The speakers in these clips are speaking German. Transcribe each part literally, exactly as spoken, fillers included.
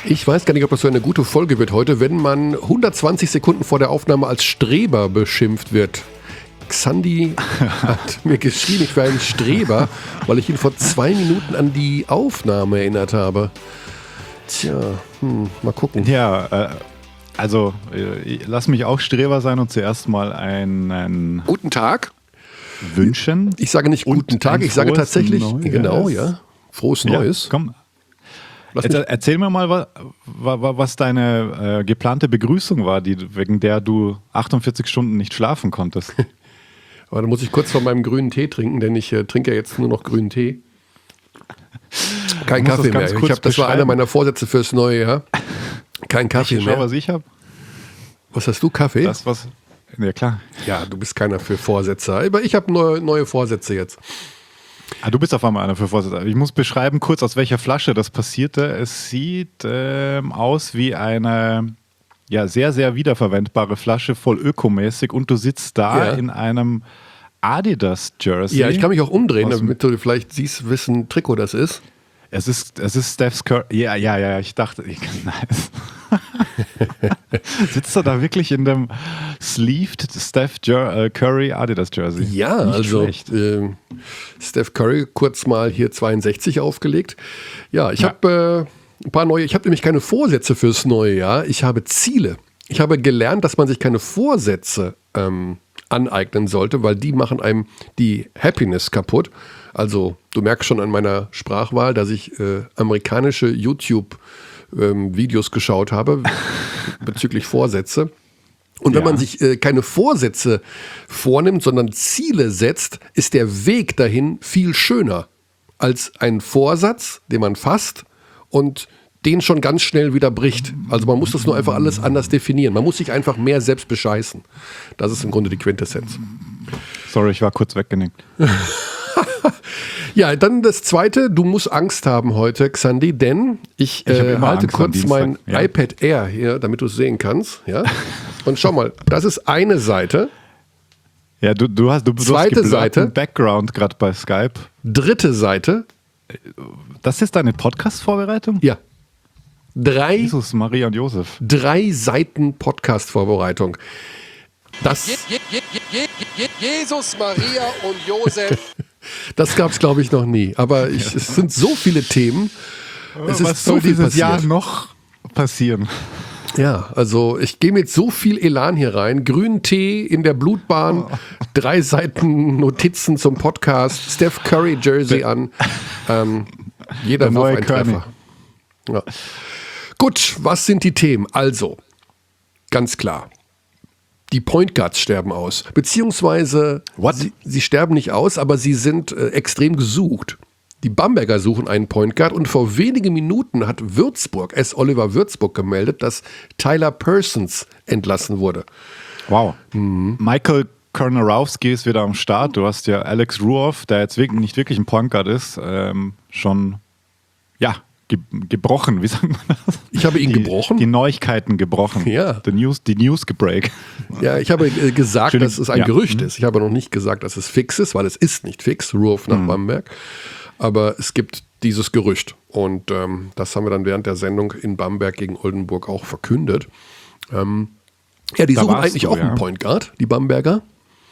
Ich weiß gar nicht, ob das so eine gute Folge wird heute, wenn man hundertzwanzig Sekunden vor der Aufnahme als Streber beschimpft wird. Xandi hat mir geschrieben, ich wäre ein Streber, weil ich ihn vor zwei Minuten an die Aufnahme erinnert habe. Tja, hm, mal gucken. Ja, äh, also äh, lass mich auch Streber sein und zuerst mal einen guten Tag wünschen. Ich sage nicht guten Tag, ich sage tatsächlich, Neues. genau, ja, frohes Neues. Ja, komm. Erzähl, erzähl mir mal, was, was deine äh, geplante Begrüßung war, die, wegen der du achtundvierzig Stunden nicht schlafen konntest. Aber da muss ich kurz von meinem grünen Tee trinken, denn ich äh, trinke ja jetzt nur noch grünen Tee. Kein Kaffee mehr. Ich hab, das war einer meiner Vorsätze fürs neue Jahr. Kein Kaffee ich mehr. Schau, was ich habe. Was hast du, Kaffee? Das, was. Ja, klar. Ja, du bist keiner für Vorsätze. Aber ich habe neue, neue Vorsätze jetzt. Ah, du bist auf einmal einer für Vorsätze. Ich muss beschreiben kurz, aus welcher Flasche das passierte. Es sieht ähm, aus wie eine ja, sehr, sehr wiederverwendbare Flasche, voll ökomäßig. Und du sitzt da ja. in einem Adidas-Jersey. Ja, ich kann mich auch umdrehen, damit du vielleicht siehst, wessen Trikot das ist. Es ist, es ist Steph's Curry. Ja, ja, ja, ich dachte, ich, nice. Sitzt er da wirklich in dem sleeved Steph Jer- Curry Adidas Jersey? Ja, nicht also äh, Steph Curry kurz mal hier zweiundsechzig aufgelegt. Ja, ich ja. habe äh, ein paar neue, ich habe nämlich keine Vorsätze fürs neue Jahr, ich habe Ziele. Ich habe gelernt, dass man sich keine Vorsätze ähm, aneignen sollte, weil die machen einem die Happiness kaputt. Also du merkst schon an meiner Sprachwahl, dass ich äh, amerikanische YouTube-Videos ähm, geschaut habe bezüglich Vorsätze. Und wenn ja. man sich äh, keine Vorsätze vornimmt, sondern Ziele setzt, ist der Weg dahin viel schöner als ein Vorsatz, den man fasst und den schon ganz schnell wieder bricht. Also man muss das nur einfach alles anders definieren. Man muss sich einfach mehr selbst bescheißen. Das ist im Grunde die Quintessenz. Sorry, ich war kurz weggenickt. Ja, dann das Zweite, du musst Angst haben heute, Xandi, denn ich, ich äh, halte Angst kurz mein ja. iPad Air hier, damit du es sehen kannst. Ja? Und schau mal, das ist eine Seite. Ja, du, du hast du Zweite Seite. Background gerade bei Skype. Dritte Seite. Das ist deine Podcast-Vorbereitung? Ja. Drei, Jesus, Maria und Josef. Drei Seiten Podcast-Vorbereitung. Das Je, Je, Je, Je, Je, Jesus, Maria und Josef. Das gab es, glaube ich, noch nie. Aber ich, es sind so viele Themen. Es Was ist so soll viel dieses passiert. Jahr noch passieren? Ja, also ich gehe mit so viel Elan hier rein. Grünen Tee in der Blutbahn, oh. drei Seiten Notizen zum Podcast, Steph Curry Jersey an. Ähm, jeder Wurf ein Treffer. Ja. Gut, was sind die Themen? Also, ganz klar. Die Point Guards sterben aus. Beziehungsweise, sie, sie sterben nicht aus, aber sie sind äh, extrem gesucht. Die Bamberger suchen einen Point Guard und vor wenigen Minuten hat Würzburg, S. Oliver Würzburg, gemeldet, dass Tyler Persons entlassen wurde. Wow. Mhm. Michael Kornarowski ist wieder am Start. Du hast ja Alex Ruoff, der jetzt wirklich, nicht wirklich ein Point Guard ist, ähm, schon, ja, gebrochen, wie sagt man das? Ich habe ihn die, gebrochen? Die Neuigkeiten gebrochen. Ja. Die News, die News gebreak. Ja, ich habe äh, gesagt, Schöne, dass es ein ja. Gerücht ist. Ich habe noch nicht gesagt, dass es fix ist, weil es ist nicht fix, Ruoff nach mhm. Bamberg. Aber es gibt dieses Gerücht. Und ähm, das haben wir dann während der Sendung in Bamberg gegen Oldenburg auch verkündet. Ähm, ja, die da suchen eigentlich du, auch ja. einen Point Guard, die Bamberger.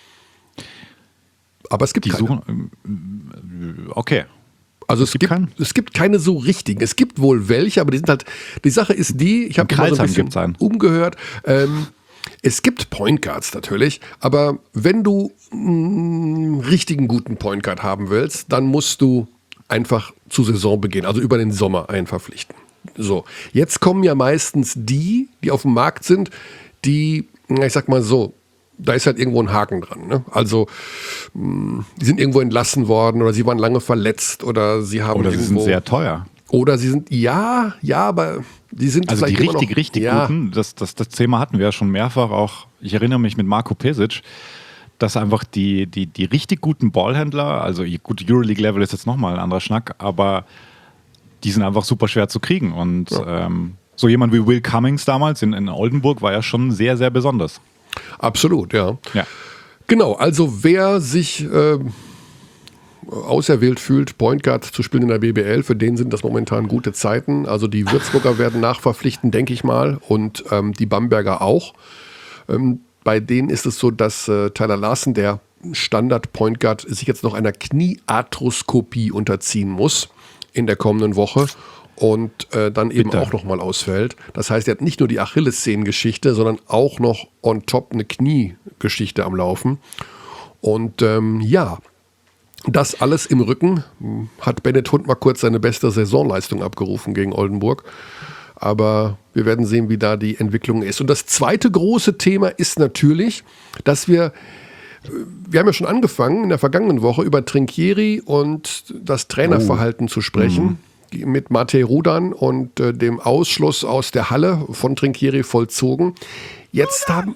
Aber es gibt die keine. Suchen, okay. Also es, es, gibt, gibt es gibt keine so richtigen. Es gibt wohl welche, aber die sind halt, die Sache ist die, ich habe mal so ein bisschen umgehört, ähm, es gibt Point Guards natürlich, aber wenn du einen richtigen guten Point Guard haben willst, dann musst du einfach zu Saisonbeginn, also über den Sommer einen verpflichten. So, jetzt kommen ja meistens die, die auf dem Markt sind, die, ich sag mal so, da ist halt irgendwo ein Haken dran. Ne? Also, mh, die sind irgendwo entlassen worden oder sie waren lange verletzt oder sie haben Oder irgendwo, sie sind sehr teuer. Oder sie sind, ja, ja, aber die sind also vielleicht die immer richtig, noch, richtig ja. guten, das, das, das Thema hatten wir ja schon mehrfach auch, ich erinnere mich mit Marco Pesic, dass einfach die, die, die richtig guten Ballhändler, also gut, Euroleague-Level ist jetzt nochmal ein anderer Schnack, aber die sind einfach super schwer zu kriegen und ja. ähm, so jemand wie Will Cummings damals in, in Oldenburg war ja schon sehr, sehr besonders. Absolut, ja. ja. Genau, also wer sich äh, auserwählt fühlt, Point Guard zu spielen in der B B L. Für den sind das momentan gute Zeiten. Also die Würzburger werden nachverpflichten, denke ich mal, und ähm, die Bamberger auch. Ähm, bei denen ist es so, dass äh, Tyler Larsen, der Standard-Point Guard, sich jetzt noch einer Kniearthroskopie unterziehen muss in der kommenden Woche und äh, dann eben Bitte. auch nochmal ausfällt. Das heißt, er hat nicht nur die Achillessehnengeschichte, sondern auch noch on top eine Kniegeschichte am Laufen. Und ähm, ja, das alles im Rücken hat Bennett Hund mal kurz seine beste Saisonleistung abgerufen gegen Oldenburg. Aber wir werden sehen, wie da die Entwicklung ist. Und das zweite große Thema ist natürlich, dass wir, wir haben ja schon angefangen in der vergangenen Woche über Trinchieri und das Trainerverhalten oh. zu sprechen. Mhm. Mit Matej Rudan und äh, dem Ausschluss aus der Halle von Trinchieri vollzogen. Jetzt haben...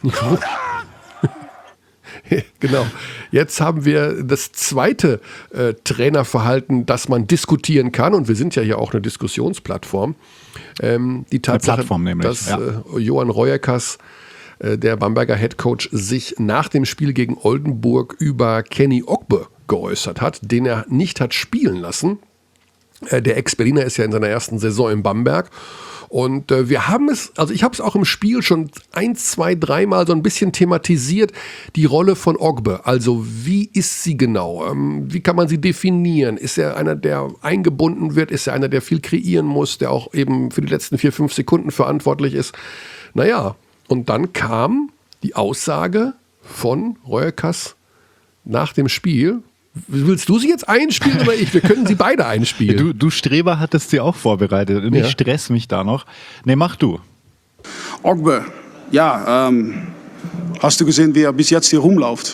Genau. Jetzt haben wir das zweite äh, Trainerverhalten, das man diskutieren kann. Und wir sind ja hier auch eine Diskussionsplattform. Ähm, die Tatsache, Plattform nämlich, dass ja. äh, Johan Reuerkas, äh, der Bamberger Headcoach, sich nach dem Spiel gegen Oldenburg über Kenny Ogbe geäußert hat, den er nicht hat spielen lassen. Äh, der Ex-Berliner ist ja in seiner ersten Saison in Bamberg. Und äh, wir haben es, also ich habe es auch im Spiel schon ein, zwei, dreimal so ein bisschen thematisiert, die Rolle von Ogbe. Also wie ist sie genau? Ähm, wie kann man sie definieren? Ist er einer, der eingebunden wird? Ist er einer, der viel kreieren muss, der auch eben für die letzten vier, fünf Sekunden verantwortlich ist? Naja, und dann kam die Aussage von Reuerkas nach dem Spiel. Willst du sie jetzt einspielen oder ich? Wir können sie beide einspielen. Du, du Streber hattest sie auch vorbereitet und ja. Ich stress mich da noch. Nee, mach du. Ogbe, ja, ähm, hast du gesehen, wie er bis jetzt hier rumläuft?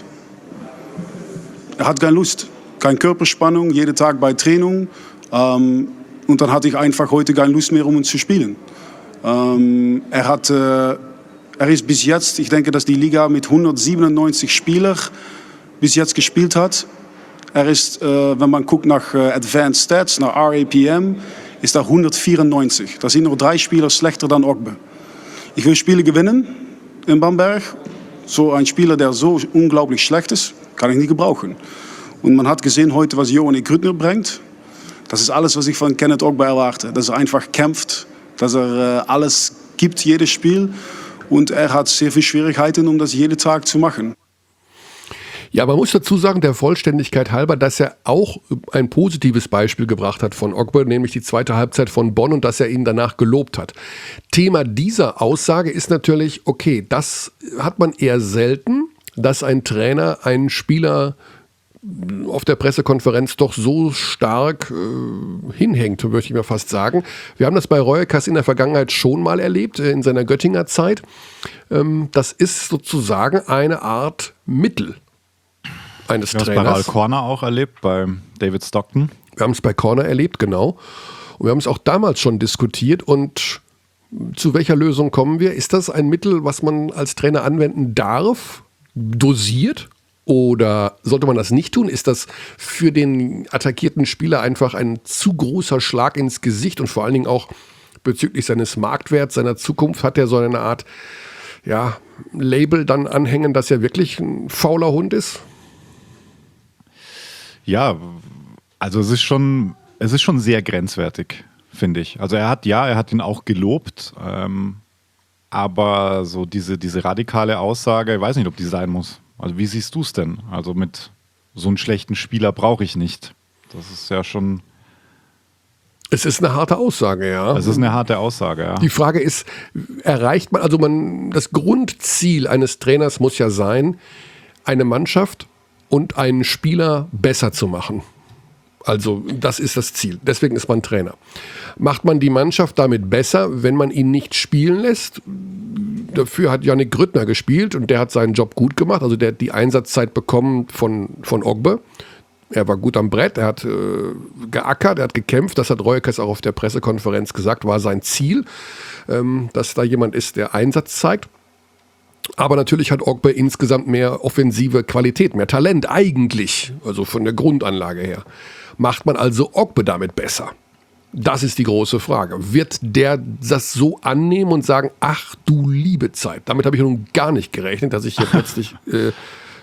Er hat keine Lust, keine Körperspannung, jeden Tag bei Training. Ähm, und dann hatte ich einfach heute keine Lust mehr, um uns zu spielen. Ähm, er, hat, äh, er ist bis jetzt, ich denke, dass die Liga mit hundertsiebenundneunzig Spielern bis jetzt gespielt hat. Er ist, äh, wenn man guckt nach äh, Advanced Stats, nach R A P M, ist er hundertvierundneunzig. Da sind noch drei Spieler schlechter dan Ogbe. Ich will Spiele gewinnen in Bamberg. So ein Spieler, der so unglaublich schlecht ist, kann ich nicht gebrauchen. Und man hat gesehen heute, was Johan Grüttner bringt. Das ist alles, was ich von Kenneth Ogbe erwarte. Dass er einfach kämpft, dass er äh, alles gibt, jedes Spiel. Und er hat sehr viele Schwierigkeiten, um das jeden Tag zu machen. Ja, man muss dazu sagen, der Vollständigkeit halber, dass er auch ein positives Beispiel gebracht hat von Ogbe, nämlich die zweite Halbzeit von Bonn und dass er ihn danach gelobt hat. Thema dieser Aussage ist natürlich, okay, das hat man eher selten, dass ein Trainer einen Spieler auf der Pressekonferenz doch so stark äh, hinhängt, möchte ich mal fast sagen. Wir haben das bei Reuerkas in der Vergangenheit schon mal erlebt, äh, in seiner Göttinger Zeit. Ähm, das ist sozusagen eine Art Mittel eines Wir haben Trainers. es bei Al Corner auch erlebt, bei David Stockton. Wir haben es bei Corner erlebt, genau. Und wir haben es auch damals schon diskutiert. Und zu welcher Lösung kommen wir? Ist das ein Mittel, was man als Trainer anwenden darf, dosiert? Oder sollte man das nicht tun? Ist das für den attackierten Spieler einfach ein zu großer Schlag ins Gesicht? Und vor allen Dingen auch bezüglich seines Marktwerts, seiner Zukunft, hat er so eine Art ja, Label dann anhängen, dass er wirklich ein fauler Hund ist? Ja, also es ist schon, es ist schon sehr grenzwertig, finde ich. Also er hat, ja, er hat ihn auch gelobt, ähm, aber so diese, diese radikale Aussage, ich weiß nicht, ob die sein muss. Also wie siehst du es denn? Also mit so einem schlechten Spieler brauche ich nicht. Das ist ja schon... Es ist eine harte Aussage, ja. Es ist eine harte Aussage, ja. Die Frage ist, erreicht man, also man, das Grundziel eines Trainers muss ja sein, eine Mannschaft und einen Spieler besser zu machen. Also das ist das Ziel. Deswegen ist man Trainer. Macht man die Mannschaft damit besser, wenn man ihn nicht spielen lässt? Dafür hat Yannick Grüttner gespielt und der hat seinen Job gut gemacht. Also der hat die Einsatzzeit bekommen von, von Ogbe. Er war gut am Brett, er hat äh, geackert, er hat gekämpft. Das hat Reuerkas auch auf der Pressekonferenz gesagt, war sein Ziel, ähm, dass da jemand ist, der Einsatz zeigt. Aber natürlich hat Ogbe insgesamt mehr offensive Qualität, mehr Talent eigentlich, also von der Grundanlage her. Macht man also Ogbe damit besser? Das ist die große Frage. Wird der das so annehmen und sagen, ach du liebe Zeit, damit habe ich nun gar nicht gerechnet, dass ich hier plötzlich äh,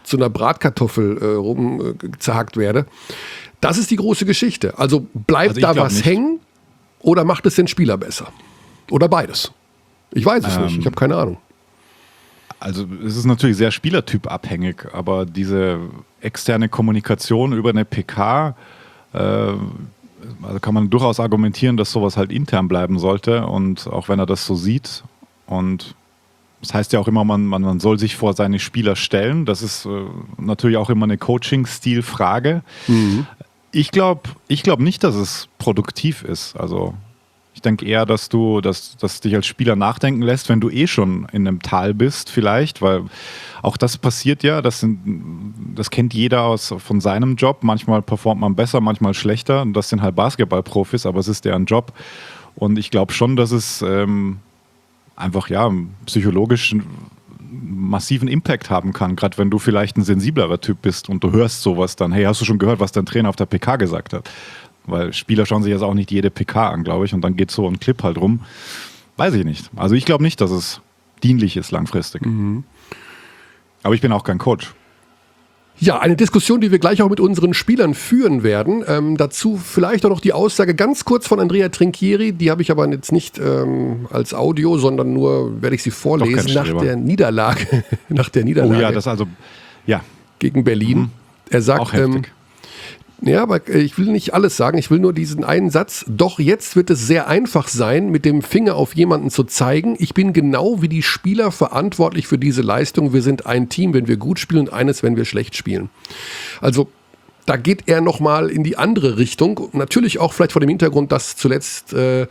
zu einer Bratkartoffel äh, rumzerhackt äh, werde. Das ist die große Geschichte. Also bleibt also da was nicht hängen oder macht es den Spieler besser? Oder beides? Ich weiß es ähm, nicht, ich habe keine Ahnung. Also es ist natürlich sehr spielertypabhängig, aber diese externe Kommunikation über eine P K, äh, also kann man durchaus argumentieren, dass sowas halt intern bleiben sollte und auch wenn er das so sieht und das heißt ja auch immer, man, man, man soll sich vor seine Spieler stellen, das ist äh, natürlich auch immer eine Coaching-Stil-Frage. Mhm. Ich glaube ich glaub nicht, dass es produktiv ist, also ich denke eher, dass du, dass, dass dich als Spieler nachdenken lässt, wenn du eh schon in einem Tal bist vielleicht, weil auch das passiert ja, das, sind, das kennt jeder aus, von seinem Job. Manchmal performt man besser, manchmal schlechter und das sind halt Basketballprofis, aber es ist deren Job und ich glaube schon, dass es ähm, einfach ja psychologisch einen massiven Impact haben kann, gerade wenn du vielleicht ein sensiblerer Typ bist und du hörst sowas dann, hey, hast du schon gehört, was dein Trainer auf der P K gesagt hat? Weil Spieler schauen sich jetzt auch nicht jede P K an, glaube ich, und dann geht so ein Clip halt rum. Weiß ich nicht. Also ich glaube nicht, dass es dienlich ist langfristig. Mhm. Aber ich bin auch kein Coach. Ja, eine Diskussion, die wir gleich auch mit unseren Spielern führen werden. Ähm, dazu vielleicht auch noch die Aussage ganz kurz von Andrea Trinchieri. Die habe ich aber jetzt nicht ähm, als Audio, sondern nur werde ich sie vorlesen nach der Niederlage. nach der Niederlage. Oh ja, das also, ja. Gegen Berlin. Mhm. Er sagt, auch heftig. Ähm, Ja, aber ich will nicht alles sagen, ich will nur diesen einen Satz. Doch jetzt wird es sehr einfach sein, mit dem Finger auf jemanden zu zeigen. Ich bin genau wie die Spieler verantwortlich für diese Leistung. Wir sind ein Team, wenn wir gut spielen und eines, wenn wir schlecht spielen. Also da geht er nochmal in die andere Richtung. Natürlich auch vielleicht vor dem Hintergrund, dass zuletzt, äh,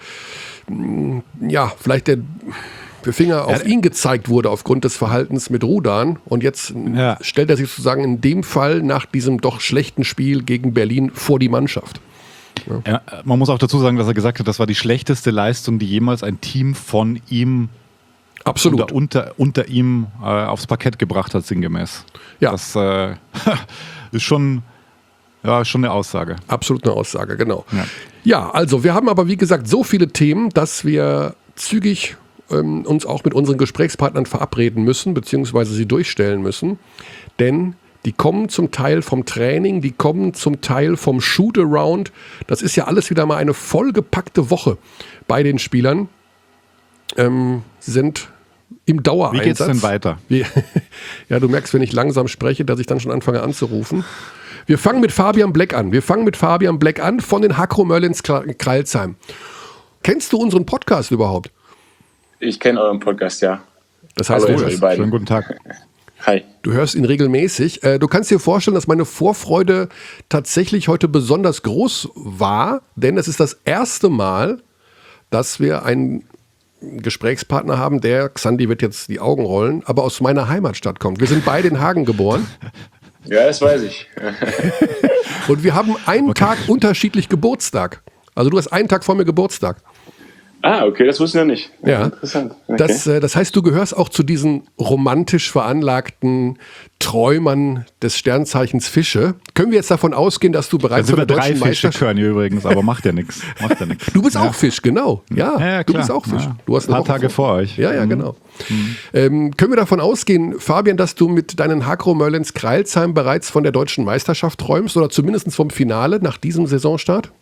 ja, vielleicht der Finger auf ihn gezeigt wurde aufgrund des Verhaltens mit Rudan und jetzt ja. stellt er sich sozusagen in dem Fall nach diesem doch schlechten Spiel gegen Berlin vor die Mannschaft. Ja. Ja, man muss auch dazu sagen, dass er gesagt hat, das war die schlechteste Leistung, die jemals ein Team von ihm Absolut. Unter, unter, unter ihm äh, aufs Parkett gebracht hat, sinngemäß. Ja. Das äh, ist schon, ja, schon eine Aussage. Absolut eine Aussage, genau. Ja. ja, also wir haben aber wie gesagt so viele Themen, dass wir zügig uns auch mit unseren Gesprächspartnern verabreden müssen, beziehungsweise sie durchstellen müssen. Denn die kommen zum Teil vom Training, die kommen zum Teil vom Shoot-Around. Das ist ja alles wieder mal eine vollgepackte Woche bei den Spielern. Ähm, sie sind im Dauereinsatz. Wie geht's denn weiter? Wie, ja, du merkst, wenn ich langsam spreche, dass ich dann schon anfange anzurufen. Wir fangen mit Fabian Black an. Wir fangen mit Fabian Black an von den Hakro Merlins Crailsheim. Kennst du unseren Podcast überhaupt? Ich kenne euren Podcast, ja. Das heißt, Hallo, du hörst, schönen guten Tag. Hi. Du hörst ihn regelmäßig. Du kannst dir vorstellen, dass meine Vorfreude tatsächlich heute besonders groß war, denn es ist das erste Mal, dass wir einen Gesprächspartner haben, der, Xandi wird jetzt die Augen rollen, aber aus meiner Heimatstadt kommt. Wir sind beide in Hagen geboren. Ja, das weiß ich. Und wir haben einen okay. Tag unterschiedlich Geburtstag. Also du hast einen Tag vor mir Geburtstag. Ah, okay, das wusste ich noch nicht. Ja, interessant. Okay. Das, das heißt, du gehörst auch zu diesen romantisch veranlagten Träumern des Sternzeichens Fische. Können wir jetzt davon ausgehen, dass du bereits von der deutschen drei Fische können hier übrigens, aber macht ja nichts. Macht ja nichts. Du bist ja. auch Fisch, genau. Ja, ja, ja du bist auch Fisch. Ja. Du hast ein paar Tage vor euch. Ja, ja, genau. Mhm. Ähm, können wir davon ausgehen, Fabian, dass du mit deinen Hakro Merlins Crailsheim bereits von der deutschen Meisterschaft träumst oder zumindest vom Finale nach diesem Saisonstart?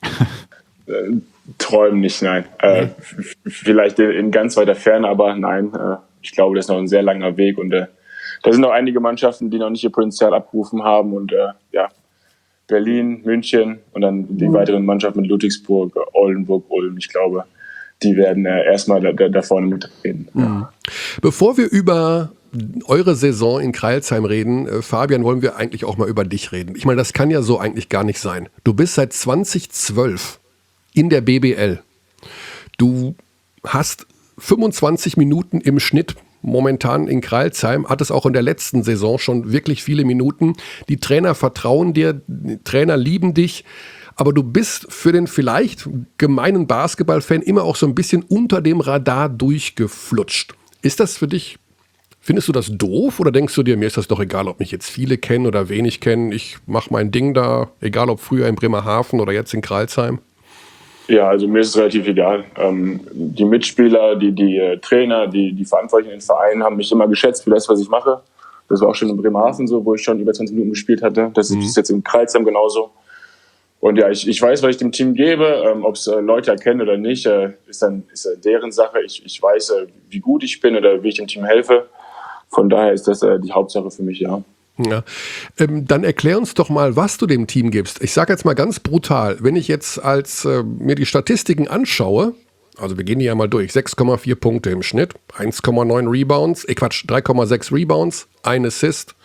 Träumen nicht, nein. Äh, vielleicht in ganz weiter Ferne, aber nein. Äh, ich glaube, das ist noch ein sehr langer Weg und äh, da sind noch einige Mannschaften, die noch nicht ihr Potenzial abgerufen haben und äh, ja, Berlin, München und dann die mhm. weiteren Mannschaften mit Ludwigsburg, Oldenburg, Ulm. Ich glaube, die werden äh, erstmal da, da vorne mitreden. Mhm. Ja. Bevor wir über eure Saison in Crailsheim reden, äh, Fabian, wollen wir eigentlich auch mal über dich reden. Ich meine, das kann ja so eigentlich gar nicht sein. Du bist seit zweitausendzwölf in der B B L. Du hast fünfundzwanzig Minuten im Schnitt momentan in Crailsheim, hattest auch in der letzten Saison schon wirklich viele Minuten. Die Trainer vertrauen dir, die Trainer lieben dich, aber du bist für den vielleicht gemeinen Basketballfan immer auch so ein bisschen unter dem Radar durchgeflutscht. Ist das für dich, findest du das doof oder denkst du dir, mir ist das doch egal, ob mich jetzt viele kennen oder wenig kennen, ich mache mein Ding da, egal ob früher in Bremerhaven oder jetzt in Crailsheim? Ja, also mir ist es relativ egal. Ähm, die Mitspieler, die, die äh, Trainer, die, die Verantwortlichen in den Vereinen haben mich immer geschätzt für das, was ich mache. Das war auch schon in Bremerhaven so, wo ich schon über zwanzig Minuten gespielt hatte. Das Mhm. ist jetzt in Kreilsheim genauso. Und ja, ich, ich weiß, was ich dem Team gebe. Ähm, Ob es äh, Leute erkennen oder nicht, äh, ist dann ist äh, deren Sache. Ich, ich weiß, äh, wie gut ich bin oder wie ich dem Team helfe. Von daher ist das äh, die Hauptsache für mich, ja. Ja. Ähm, dann erklär uns doch mal, was du dem Team gibst. Ich sage jetzt mal ganz brutal, wenn ich jetzt als äh, mir die Statistiken anschaue, also wir gehen die ja mal durch, sechs Komma vier Punkte im Schnitt, eins Komma neun Rebounds, äh Quatsch, drei Komma sechs Rebounds, ein Assist,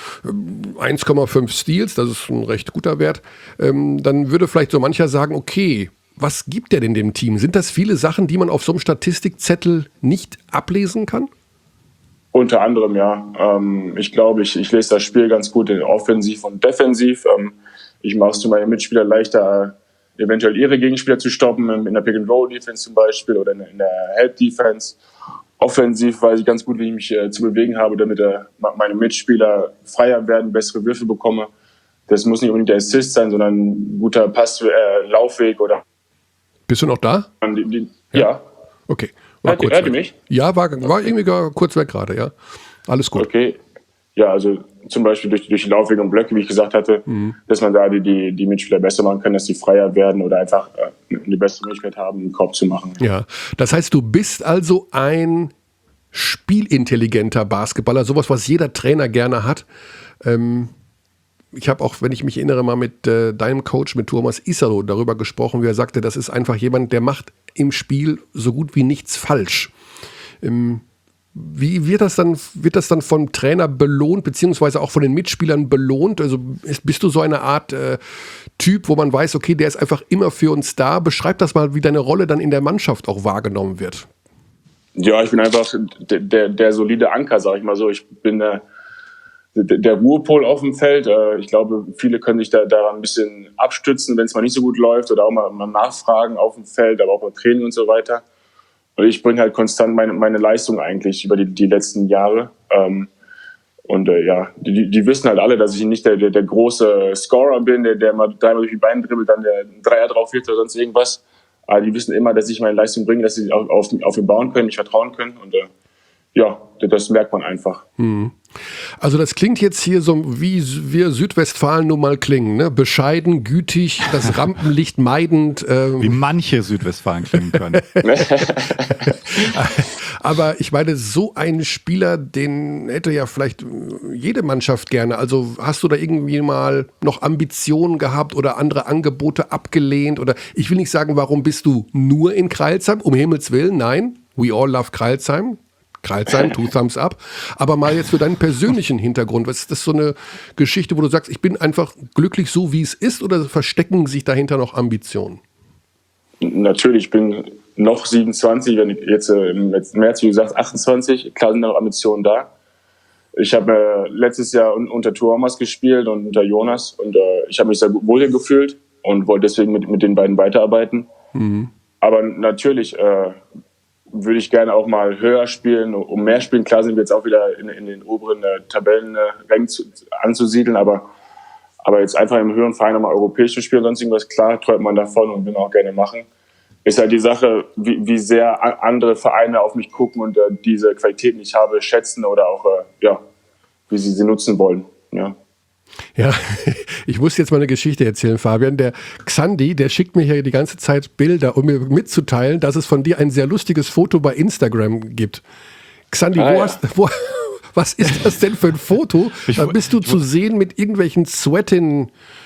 eins Komma fünf Steals, das ist ein recht guter Wert, ähm, dann würde vielleicht so mancher sagen, okay, was gibt der denn dem Team? Sind das viele Sachen, die man auf so einem Statistikzettel nicht ablesen kann? Unter anderem, ja. Ähm, ich glaube, ich, ich lese das Spiel ganz gut in offensiv und defensiv. Ähm, ich mache es für meine Mitspieler leichter, äh, eventuell ihre Gegenspieler zu stoppen, in der Pick-and-Roll-Defense zum Beispiel oder in, in der Help-Defense. Offensiv weiß ich ganz gut, wie ich mich äh, zu bewegen habe, damit äh, meine Mitspieler freier werden, bessere Würfe bekomme. Das muss nicht unbedingt der Assist sein, sondern ein guter Pass, äh, Laufweg oder... Bist du noch da? Die, die, ja. ja. Okay. War Hört, kurz hört ihr weg. mich? Ja, war, war irgendwie gar kurz weg gerade, ja. Alles gut. Okay. Ja, also zum Beispiel durch, durch die Laufwege und Blöcke, wie ich gesagt hatte, mhm. dass man da die, die, die Mitspieler besser machen kann, dass sie freier werden oder einfach äh, eine bessere Möglichkeit haben, einen Korb zu machen. Ja, das heißt, du bist also ein spielintelligenter Basketballer, sowas, was jeder Trainer gerne hat. Ähm, ich habe auch, wenn ich mich erinnere, mal mit äh, deinem Coach, mit Thomas Isalo, darüber gesprochen, wie er sagte, das ist einfach jemand, der macht im Spiel so gut wie nichts falsch. Ähm, wie wird das dann, wird das dann vom Trainer belohnt, beziehungsweise auch von den Mitspielern belohnt? Also ist, bist du so eine Art äh, Typ, wo man weiß, okay, der ist einfach immer für uns da. Beschreib das mal, wie deine Rolle dann in der Mannschaft auch wahrgenommen wird. Ja, ich bin einfach der, der, der solide Anker, sag ich mal so. Ich bin der, der, der Ruhepol auf dem Feld. Ich glaube, viele können sich da, daran ein bisschen abstützen, wenn es mal nicht so gut läuft oder auch mal, mal nachfragen auf dem Feld, aber auch beim Training und so weiter. Und ich bringe halt konstant meine, meine Leistung eigentlich über die, die letzten Jahre. Und äh, ja, die, die wissen halt alle, dass ich nicht der, der, der große Scorer bin, der, der mal dreimal durch die Beine dribbelt, dann der Dreier drauf wird oder sonst irgendwas. Aber die wissen immer, dass ich meine Leistung bringe, dass sie auf, auf, auf mich bauen können, mich vertrauen können. Und äh, ja, das merkt man einfach. Hm. Also das klingt jetzt hier so, wie wir Südwestfalen nun mal klingen, ne? Bescheiden, gütig, das Rampenlicht meidend. Ähm. Wie manche Südwestfalen klingen können. Aber ich meine, so ein Spieler, den hätte ja vielleicht jede Mannschaft gerne. Also hast du da irgendwie mal noch Ambitionen gehabt oder andere Angebote abgelehnt? Oder ich will nicht sagen, warum bist du nur in Kreilsheim? Um Himmels Willen, nein. We all love Kreilsheim. Kreilsheim, two thumbs up. Aber mal jetzt für deinen persönlichen Hintergrund. Was ist das so eine Geschichte, wo du sagst, ich bin einfach glücklich so, wie es ist? Oder verstecken sich dahinter noch Ambitionen? Natürlich, ich bin noch siebenundzwanzig, wenn ich jetzt äh, im März, wie gesagt, achtundzwanzig. Klar sind noch Ambitionen da. Ich habe äh, letztes Jahr un- unter Thomas gespielt und unter Jonas. Und äh, ich habe mich sehr wohl gefühlt und wollte deswegen mit, mit den beiden weiterarbeiten. Mhm. Aber natürlich äh, würde ich gerne auch mal höher spielen, um mehr spielen. Klar sind wir jetzt auch wieder in, in den oberen äh, Tabellenrängen äh, anzusiedeln, aber, aber jetzt einfach im höheren Verein nochmal europäisch zu spielen, sonst irgendwas, klar, träumt man davon und will auch gerne machen. Ist halt die Sache, wie, wie sehr andere Vereine auf mich gucken und äh, diese Qualitäten, die ich habe, schätzen oder auch, äh, ja, wie sie sie nutzen wollen, ja. Ja, ich muss jetzt mal eine Geschichte erzählen, Fabian. Der Xandi, der schickt mir hier die ganze Zeit Bilder, um mir mitzuteilen, dass es von dir ein sehr lustiges Foto bei Instagram gibt. Xandi, ah, wo ja. hast, wo, was ist das denn für ein Foto? Da bist du zu sehen mit irgendwelchen Sweatin,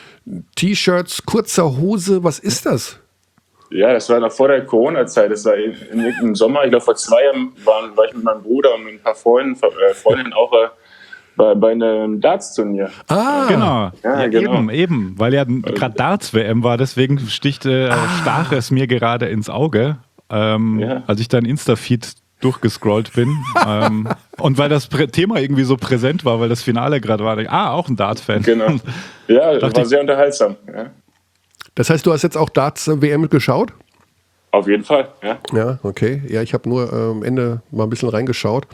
T-Shirts, kurzer Hose. Was ist das? Ja, das war noch vor der Corona-Zeit. Das war in, in irgendeinem Sommer. Ich glaube, vor zwei Jahren war, war ich mit meinem Bruder und mit ein paar Freunden, äh, Freundinnen auch äh, Bei, bei einem Darts-Turnier. Ah, genau. Ja, ja, genau. Eben, eben. Weil ja gerade Darts-W M war, deswegen sticht, äh, ah. stach es mir gerade ins Auge, ähm, ja. als ich dein Insta-Feed durchgescrollt bin. ähm, und weil das Prä- Thema irgendwie so präsent war, weil das Finale gerade war. Ah, auch ein Dart-Fan. Genau. Ja, das war ich, sehr unterhaltsam. Ja. Das heißt, du hast jetzt auch Darts-W M geschaut? Auf jeden Fall, ja. Ja, okay. Ja, ich habe nur äh, am Ende mal ein bisschen reingeschaut.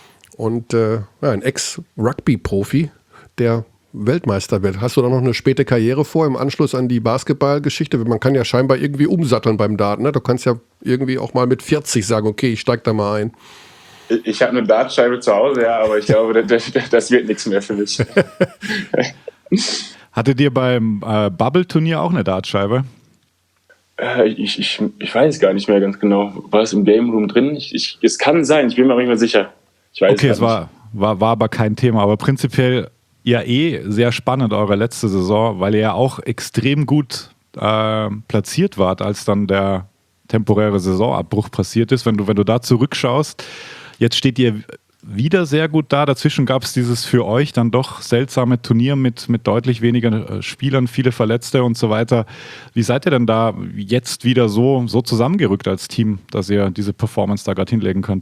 Und äh, ja, ein Ex-Rugby-Profi, der Weltmeister wird. Hast du da noch eine späte Karriere vor im Anschluss an die Basketballgeschichte? Man kann ja scheinbar irgendwie umsatteln beim Dart, ne? Du kannst ja irgendwie auch mal mit vierzig sagen, okay, ich steig da mal ein. Ich, ich habe eine Dartscheibe zu Hause, ja, aber ich glaube, das, das wird nichts mehr für mich. Hattet ihr beim äh, Bubble-Turnier auch eine Dartscheibe? Äh, ich, ich, ich weiß gar nicht mehr ganz genau. War es im Game Room drin? Ich, ich, es kann sein, ich bin mir aber nicht mehr sicher. Ich weiß okay, es war, war, war aber kein Thema. Aber prinzipiell ja eh sehr spannend, eure letzte Saison, weil ihr ja auch extrem gut äh, platziert wart, als dann der temporäre Saisonabbruch passiert ist. Wenn du, wenn du da zurückschaust, jetzt steht ihr wieder sehr gut da. Dazwischen gab es dieses für euch dann doch seltsame Turnier mit, mit deutlich weniger Spielern, viele Verletzte und so weiter. Wie seid ihr denn da jetzt wieder so, so zusammengerückt als Team, dass ihr diese Performance da gerade hinlegen könnt?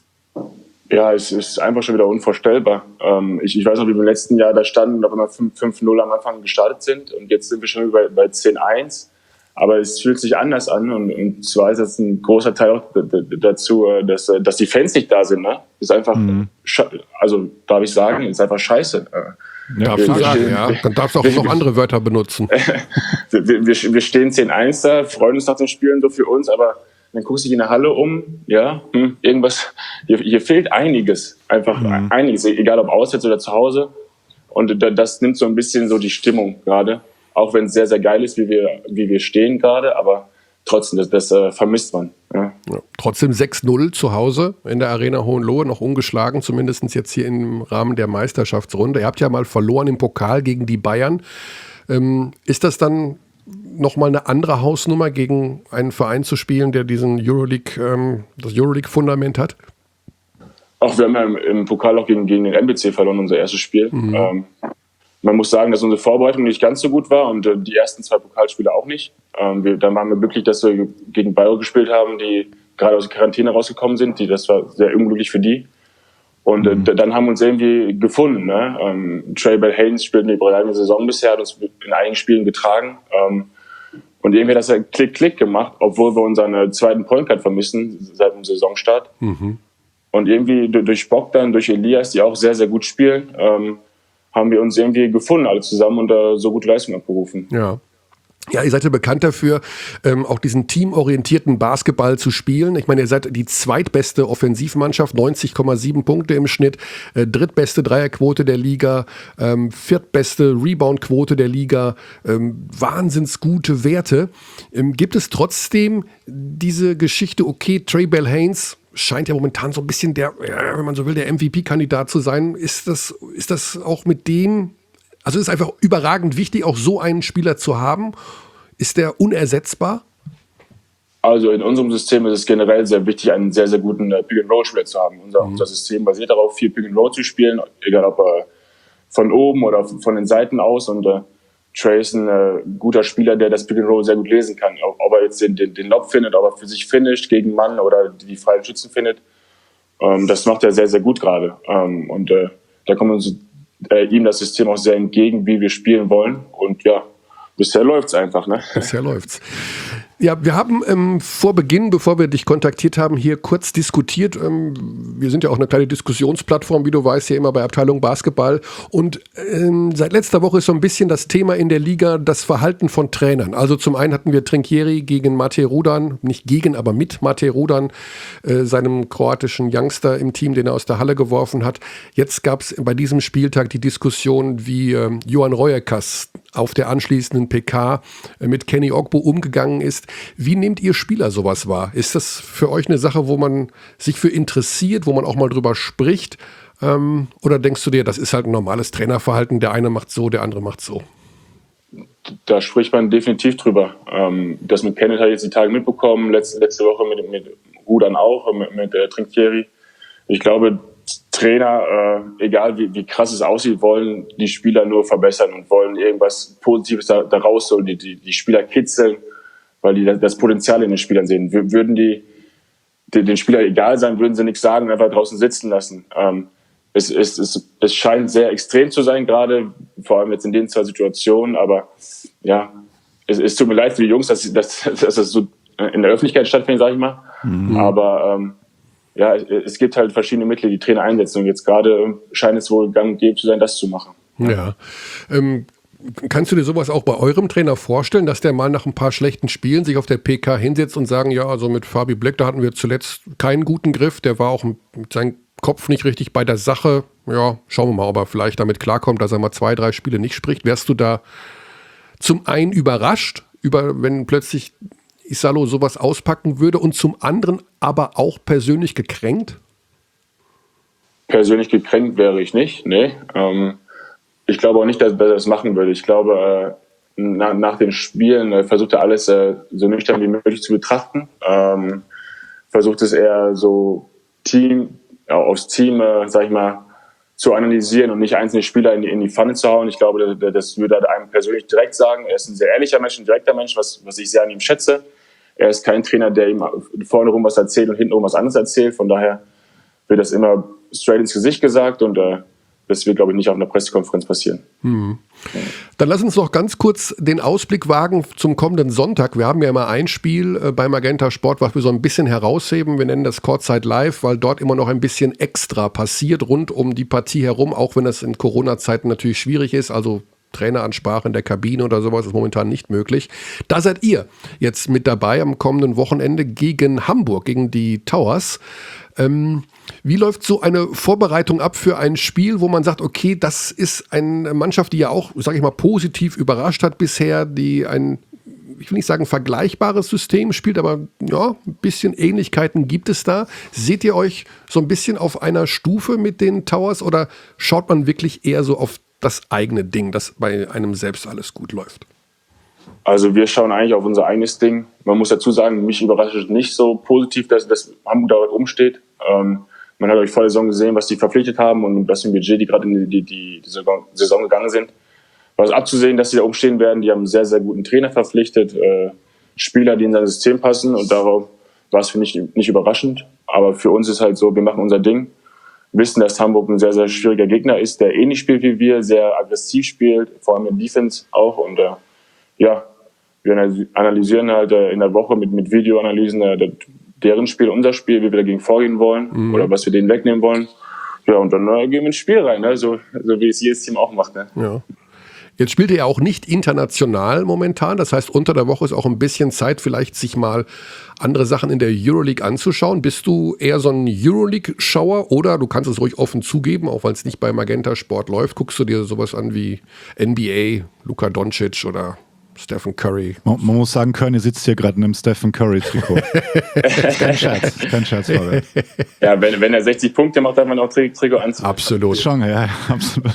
Ja, es ist einfach schon wieder unvorstellbar. Ähm, ich, ich weiß noch, wie wir im letzten Jahr da standen und auf einmal fünf null am Anfang gestartet sind und jetzt sind wir schon bei, bei zehn eins. Aber es fühlt sich anders an und, und zwar ist jetzt ein großer Teil auch dazu, dass, dass die Fans nicht da sind. Ne? Ist einfach, mhm. also darf ich sagen, ist einfach scheiße. Ja, darfst du sagen, ja. Dann darfst du auch noch andere Wörter benutzen. wir, wir, wir stehen zehn eins da, freuen uns nach den Spielen so für uns, aber dann guckst du dich in der Halle um, ja, hm, irgendwas, hier, hier fehlt einiges, einfach mhm. einiges, egal ob auswärts oder zu Hause. Und das nimmt so ein bisschen so die Stimmung gerade. Auch wenn es sehr, sehr geil ist, wie wir, wie wir stehen gerade, aber trotzdem, das, das äh, vermisst man. Ja. Ja, trotzdem sechs null zu Hause in der Arena Hohenlohe, noch ungeschlagen, zumindest jetzt hier im Rahmen der Meisterschaftsrunde. Ihr habt ja mal verloren im Pokal gegen die Bayern. Ähm, ist das dann nochmal eine andere Hausnummer, gegen einen Verein zu spielen, der diesen Euroleague, ähm, das Euroleague-Fundament hat? Auch wir haben ja im, im Pokal auch gegen, gegen den N B C verloren, unser erstes Spiel. Mhm. Ähm, Man muss sagen, dass unsere Vorbereitung nicht ganz so gut war und äh, die ersten zwei Pokalspiele auch nicht. Ähm, wir, dann waren wir glücklich, dass wir gegen Bayer gespielt haben, die gerade aus der Quarantäne rausgekommen sind. Die, das war sehr unglücklich für die. Und äh, mhm. dann haben wir uns irgendwie gefunden. Ne? Ähm, Trey Bell Haynes spielt eine überragende Saison bisher, hat uns in einigen Spielen getragen. Ähm, und irgendwie hat das ja Klick-Klick gemacht, obwohl wir unseren zweiten Point Guard vermissen seit dem Saisonstart. Mhm. Und irgendwie durch Bogdan, durch Elias, die auch sehr, sehr gut spielen, ähm, haben wir uns irgendwie gefunden, alle zusammen und uh, so gute Leistung abgerufen. Ja. Ja, ihr seid ja bekannt dafür, ähm, auch diesen teamorientierten Basketball zu spielen. Ich meine, ihr seid die zweitbeste Offensivmannschaft, neunzig Komma sieben Punkte im Schnitt, äh, drittbeste Dreierquote der Liga, ähm, viertbeste Reboundquote der Liga, ähm, wahnsinns gute Werte. Ähm, gibt es trotzdem diese Geschichte, okay, Trey Bell Haynes scheint ja momentan so ein bisschen der, ja, wenn man so will, der M V P-Kandidat zu sein. Ist das, ist das auch mit dem, also ist einfach überragend wichtig, auch so einen Spieler zu haben? Ist der unersetzbar? Also in unserem System ist es generell sehr wichtig, einen sehr, sehr guten äh, Pick-and-Roll-Spieler zu haben. Unser, mhm. unser System basiert darauf, viel Pick-and-Roll zu spielen, egal ob äh, von oben oder von den Seiten aus. Und äh, Trey ist ein äh, guter Spieler, der das Pick-and-Roll sehr gut lesen kann. Ob, ob er jetzt den, den, den Lob findet, ob er für sich finisht gegen Mann oder die freien Schützen findet. Ähm, das macht er sehr, sehr gut gerade. Ähm, und äh, da kommt uns äh, ihm das System auch sehr entgegen, wie wir spielen wollen. Und ja, bisher läuft's einfach, ne? Bisher läuft's. Ja, wir haben ähm, vor Beginn, bevor wir dich kontaktiert haben, hier kurz diskutiert. Ähm, wir sind ja auch eine kleine Diskussionsplattform, wie du weißt, hier immer bei Abteilung Basketball. Und ähm, seit letzter Woche ist so ein bisschen das Thema in der Liga das Verhalten von Trainern. Also zum einen hatten wir Trinkieri gegen Mate Rudan, nicht gegen, aber mit Mate Rudan, äh, seinem kroatischen Youngster im Team, den er aus der Halle geworfen hat. Jetzt gab es bei diesem Spieltag die Diskussion, wie äh, Johan Royekas auf der anschließenden P K äh, mit Kenny Ogbu umgegangen ist. Wie nehmt ihr Spieler sowas wahr? Ist das für euch eine Sache, wo man sich für interessiert, wo man auch mal drüber spricht? Ähm, oder denkst du dir, das ist halt ein normales Trainerverhalten, der eine macht so, der andere macht so? Da spricht man definitiv drüber. Ähm, das mit Kenneth habe ich jetzt die Tage mitbekommen, letzte, letzte Woche mit, mit Rudan auch, mit, mit äh, Trinkieri. Ich glaube, Trainer, äh, egal wie, wie krass es aussieht, wollen die Spieler nur verbessern und wollen irgendwas Positives da, da rausholen, die, die, die Spieler kitzeln, weil die das Potenzial in den Spielern sehen. Würden die, die den Spieler egal sein, würden sie nichts sagen, einfach draußen sitzen lassen. Ähm, es, es, es, es scheint sehr extrem zu sein, gerade vor allem jetzt in den zwei Situationen, aber ja, es, es tut mir leid für die Jungs, dass, dass, dass das so in der Öffentlichkeit stattfindet, sag ich mal. Mhm. Aber ähm, ja, es gibt halt verschiedene Mittel, die Trainer einsetzen und jetzt gerade scheint es wohl gang und gäbe zu sein, das zu machen. Ja, ähm, Kannst du dir sowas auch bei eurem Trainer vorstellen, dass der mal nach ein paar schlechten Spielen sich auf der P K hinsetzt und sagen, ja, also mit Fabi Black, da hatten wir zuletzt keinen guten Griff, der war auch mit seinem Kopf nicht richtig bei der Sache. Ja, schauen wir mal, ob er vielleicht damit klarkommt, dass er mal zwei, drei Spiele nicht spricht. Wärst du da zum einen überrascht, über, wenn plötzlich Isalo sowas auspacken würde und zum anderen aber auch persönlich gekränkt? Persönlich gekränkt wäre ich nicht, nee. Ähm, ich glaube auch nicht, dass er das machen würde. Ich glaube, äh, na, nach den Spielen äh, versucht er alles äh, so nüchtern wie möglich zu betrachten. Ähm, versucht es eher so Team, ja, aufs Team, äh, sag ich mal, zu analysieren und nicht einzelne Spieler in die, in die Pfanne zu hauen. Ich glaube, das, das würde er einem persönlich direkt sagen. Er ist ein sehr ehrlicher Mensch, ein direkter Mensch, was, was ich sehr an ihm schätze. Er ist kein Trainer, der ihm vorne rum was erzählt und hinten rum was anderes erzählt. Von daher wird das immer straight ins Gesicht gesagt und äh, das wird, glaube ich, nicht auf einer Pressekonferenz passieren. Hm. Dann lass uns noch ganz kurz den Ausblick wagen zum kommenden Sonntag. Wir haben ja immer ein Spiel äh, bei Magenta Sport, was wir so ein bisschen herausheben. Wir nennen das Courtside Live, weil dort immer noch ein bisschen extra passiert rund um die Partie herum, auch wenn das in Corona-Zeiten natürlich schwierig ist. Also Traineransprache in der Kabine oder sowas ist momentan nicht möglich. Da seid ihr jetzt mit dabei am kommenden Wochenende gegen Hamburg, gegen die Towers. Ähm, wie läuft so eine Vorbereitung ab für ein Spiel, wo man sagt, okay, das ist eine Mannschaft, die ja auch, sage ich mal, positiv überrascht hat bisher, die ein, ich will nicht sagen vergleichbares System spielt, aber ja, ein bisschen Ähnlichkeiten gibt es da. Seht ihr euch so ein bisschen auf einer Stufe mit den Towers oder schaut man wirklich eher so auf das eigene Ding, dass bei einem selbst alles gut läuft? Also wir schauen eigentlich auf unser eigenes Ding. Man muss dazu sagen, mich überrascht es nicht so positiv, dass, dass Hamburg da rumsteht. Ähm, man hat euch vor der Saison gesehen, was die verpflichtet haben und was im Budget, die gerade in die, die, die Saison gegangen sind. Was abzusehen, dass sie da umstehen werden. Die haben einen sehr, sehr guten Trainer verpflichtet, äh, Spieler, die in sein System passen und darauf war es für mich nicht überraschend. Aber für uns ist halt so, wir machen unser Ding. Wissen, dass Hamburg ein sehr, sehr schwieriger Gegner ist, der ähnlich spielt wie wir, sehr aggressiv spielt, vor allem in Defense auch. Und äh, ja, wir analysieren halt äh, in der Woche mit, mit Videoanalysen äh, deren Spiel, unser Spiel, wie wir dagegen vorgehen wollen mhm. oder was wir denen wegnehmen wollen. Ja, und dann äh, gehen wir ins Spiel rein, ne? so, so wie es jedes Team auch macht. Ne? Ja. Jetzt spielt ihr ja auch nicht international momentan. Das heißt, unter der Woche ist auch ein bisschen Zeit, vielleicht sich mal andere Sachen in der Euroleague anzuschauen. Bist du eher so ein Euroleague-Schauer oder, du kannst es ruhig offen zugeben, auch weil es nicht bei Magenta Sport läuft, guckst du dir sowas an wie N B A, Luka Doncic oder Stephen Curry? Man, man muss sagen, Körny sitzt hier gerade in einem Stephen Curry-Trikot. Kein Scherz, kein Scherz, Fabian. Ja, wenn, wenn er sechzig Punkte macht, darf man auch Tri- Trikot anziehen. Absolut. Schon, ja, ja, absolut.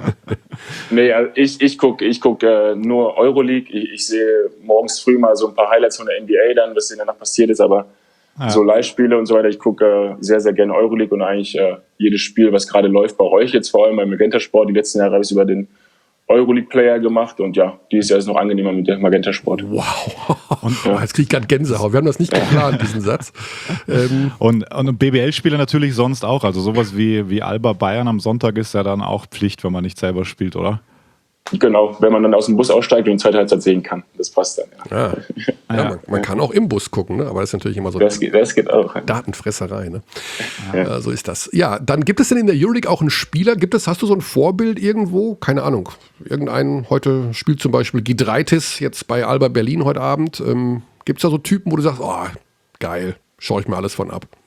Nee, also ich, ich gucke ich guck, äh, nur Euroleague. Ich, ich sehe morgens früh mal so ein paar Highlights von der N B A dann, was in der Nacht passiert ist, aber ja. so Live-Spiele und so weiter, ich gucke äh, sehr, sehr gerne Euroleague und eigentlich äh, jedes Spiel, was gerade läuft bei euch jetzt, vor allem beim Magenta Sport. Die letzten Jahre habe ich es über den Euroleague-Player gemacht und ja, dieses Jahr ist noch angenehmer mit dem Magenta Sport. Wow, und, ja. Jetzt kriege ich gerade Gänsehaut. Wir haben das nicht geplant, diesen Satz. Ähm. Und, und B B L-Spieler natürlich sonst auch. Also sowas wie, wie Alba Bayern am Sonntag ist ja dann auch Pflicht, wenn man nicht selber spielt, oder? Genau, wenn man dann aus dem Bus aussteigt und die zweite Halbzeit sehen kann. Das passt dann. Ja, ja. ja, ja man, man kann auch im Bus gucken, ne? Aber das ist natürlich immer so das geht, das geht auch. Datenfresserei. Ne? Ja. Ja, so ist das. Ja, dann gibt es denn in der Euroleague auch einen Spieler? Gibt es, hast du so ein Vorbild irgendwo? Keine Ahnung. Irgendeinen, heute spielt zum Beispiel Giedraitis jetzt bei Alba Berlin heute Abend. Ähm, gibt es da so Typen, wo du sagst, oh, geil, schaue ich mir alles von ab?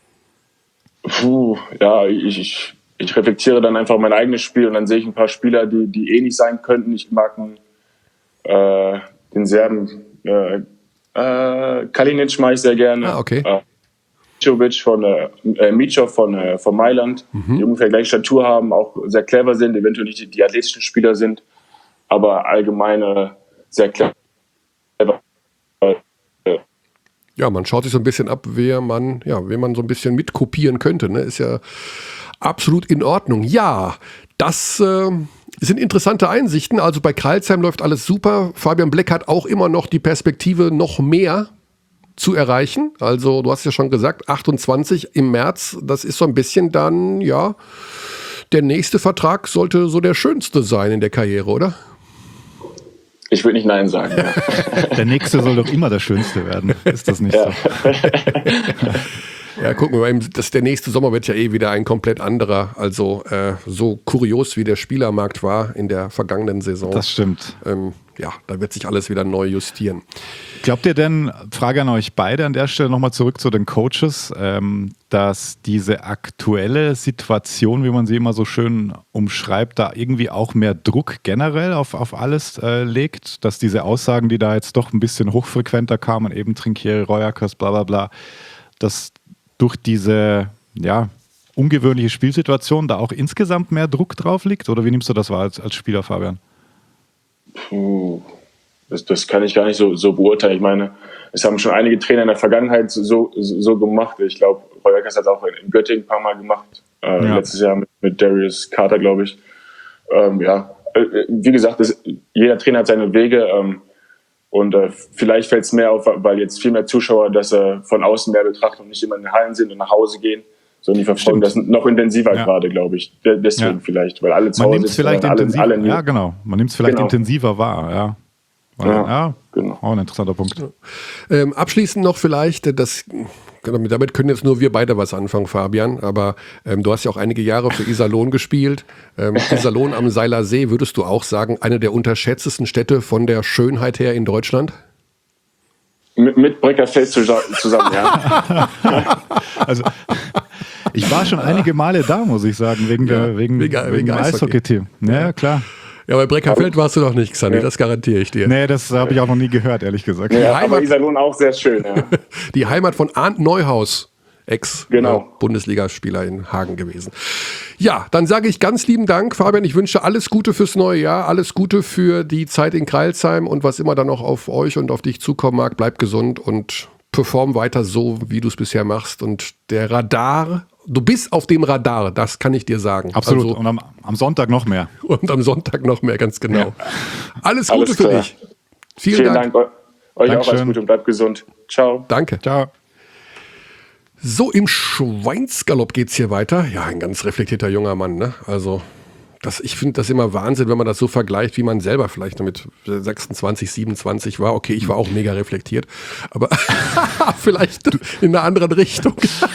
Puh, ja, ich... ich Ich reflektiere dann einfach mein eigenes Spiel und dann sehe ich ein paar Spieler, die, die ähnlich sein könnten. Ich mag einen, äh, den Serben, äh, äh, Kalinic mag ich sehr gerne. Ah, okay. Äh, Mitrovic von, äh, Michov von, äh, von Mailand, mhm. die ungefähr gleiche Statur haben, auch sehr clever sind, eventuell nicht die, die athletischen Spieler sind, aber allgemein äh, sehr clever. Ja, man schaut sich so ein bisschen ab, wer man, ja, wer man so ein bisschen mitkopieren könnte, ne? Ist ja absolut in Ordnung. Ja, das äh, sind interessante Einsichten. Also bei Crailsheim läuft alles super. Fabian Black hat auch immer noch die Perspektive, noch mehr zu erreichen. Also du hast ja schon gesagt, achtundzwanzig im März, das ist so ein bisschen dann, ja, der nächste Vertrag sollte so der schönste sein in der Karriere, oder? Ich würde nicht Nein sagen. Ja. Der nächste soll doch immer der schönste werden. Ist das nicht ja. so? Ja, gucken wir mal, das, der nächste Sommer wird ja eh wieder ein komplett anderer. Also äh, so kurios wie der Spielermarkt war in der vergangenen Saison. Das stimmt. Ähm, ja, da wird sich alles wieder neu justieren. Glaubt ihr denn, Frage an euch beide an der Stelle nochmal zurück zu den Coaches, ähm, dass diese aktuelle Situation, wie man sie immer so schön umschreibt, da irgendwie auch mehr Druck generell auf, auf alles äh, legt? Dass diese Aussagen, die da jetzt doch ein bisschen hochfrequenter kamen, eben Trinkieri, Rojakkers, bla bla bla, dass durch diese ja, ungewöhnliche Spielsituation da auch insgesamt mehr Druck drauf liegt? Oder wie nimmst du das wahr als, als Spieler, Fabian? Puh, das, das kann ich gar nicht so, so beurteilen. Ich meine, es haben schon einige Trainer in der Vergangenheit so, so, so gemacht. Ich glaube, Rojakkers hat es auch in Göttingen ein paar Mal gemacht. Äh, ja. Letztes Jahr mit, mit Darius Carter, glaube ich. Ähm, ja, wie gesagt, das, jeder Trainer hat seine Wege. Ähm, und äh, vielleicht fällt es mehr auf, weil jetzt viel mehr Zuschauer das äh, von außen mehr betrachten und nicht immer in den Hallen sind und nach Hause gehen. Sondern die verfolgen das noch intensiver ja. gerade, glaube ich. Deswegen ja. vielleicht, weil alle zu Man Hause nimmt es vielleicht alle, intensiver, alle ja genau. Man nimmt es vielleicht genau. intensiver wahr, ja. Ja, ja, genau. Auch ein interessanter Punkt. Ähm, abschließend noch vielleicht, das, damit können jetzt nur wir beide was anfangen, Fabian, aber ähm, du hast ja auch einige Jahre für Iserlohn gespielt. Ähm, Iserlohn am Seiler See, würdest du auch sagen, eine der unterschätztesten Städte von der Schönheit her in Deutschland? Mit, mit Breckerfeld zusammen, ja. Also, ich war schon einige Male da, muss ich sagen, wegen, ja, der, wegen, wegen, wegen, wegen dem Eishockey-Team. Ja, ja, klar. Ja, bei Breckerfeld warst du noch nicht, Xandi, ja. Das garantiere ich dir. Nee, das habe ich auch noch nie gehört, ehrlich gesagt. Ja, die Heimat, aber Iserlohn auch sehr schön, ja. Die Heimat von Arndt Neuhaus, Ex-Bundesligaspieler genau. in Hagen gewesen. Ja, dann sage ich ganz lieben Dank, Fabian. Ich wünsche alles Gute fürs neue Jahr, alles Gute für die Zeit in Crailsheim und was immer dann noch auf euch und auf dich zukommen mag. Bleib gesund und perform weiter so, wie du es bisher machst. Und der Radar, du bist auf dem Radar, das kann ich dir sagen. Absolut, also, und am, am Sonntag noch mehr. Und am Sonntag noch mehr, ganz genau. Ja. Alles Gute alles für dich. Vielen, Vielen Dank. Dank. Euch Dankeschön. Auch alles Gute und bleibt gesund. Ciao. Danke. Ciao. So, im Schweinsgalopp geht's hier weiter. Ja, ein ganz reflektierter junger Mann, ne? Also, das, ich finde das immer Wahnsinn, wenn man das so vergleicht, wie man selber vielleicht mit sechsundzwanzig, siebenundzwanzig war. Okay, ich war auch mega reflektiert, aber vielleicht in einer anderen Richtung.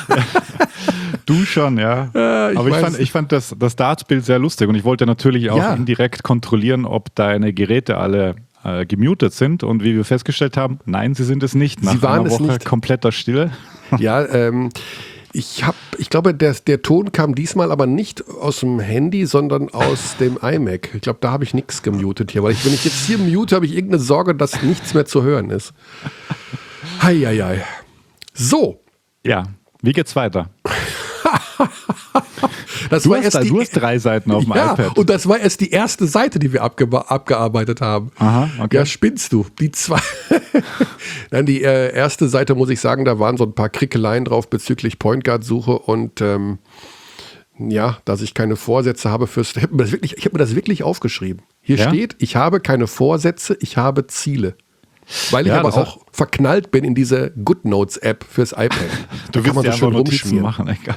Du schon, ja. ja ich aber ich fand, ich fand das, das Dartsbild sehr lustig und ich wollte natürlich auch ja. indirekt kontrollieren, ob deine Geräte alle äh, gemutet sind und wie wir festgestellt haben, nein, sie sind es nicht. Nach sie waren einer es Woche nicht. Kompletter Stille. Ja, ähm, ich habe, ich glaube, der, der Ton kam diesmal aber nicht aus dem Handy, sondern aus dem iMac. Ich glaube, da habe ich nichts gemutet hier, weil ich, wenn ich jetzt hier mute, habe ich irgendeine Sorge, dass nichts mehr zu hören ist. Heieiei. So. Ja, wie geht's weiter? Das du, war hast erst da, die, du hast drei Seiten auf dem ja, iPad. Und das war erst die erste Seite, die wir abge- abgearbeitet haben. Aha, okay. Ja, spinnst du. Die zwei. Nein, die äh, erste Seite, muss ich sagen, da waren so ein paar Krickeleien drauf bezüglich Point Guard Suche und ähm, ja, dass ich keine Vorsätze habe fürs. Ich habe mir, hab mir das wirklich aufgeschrieben. Hier ja? steht, ich habe keine Vorsätze, ich habe Ziele. Weil ich ja, aber auch verknallt bin in diese GoodNotes-App fürs iPad. Du kannst so ja schön Notizen machen, egal.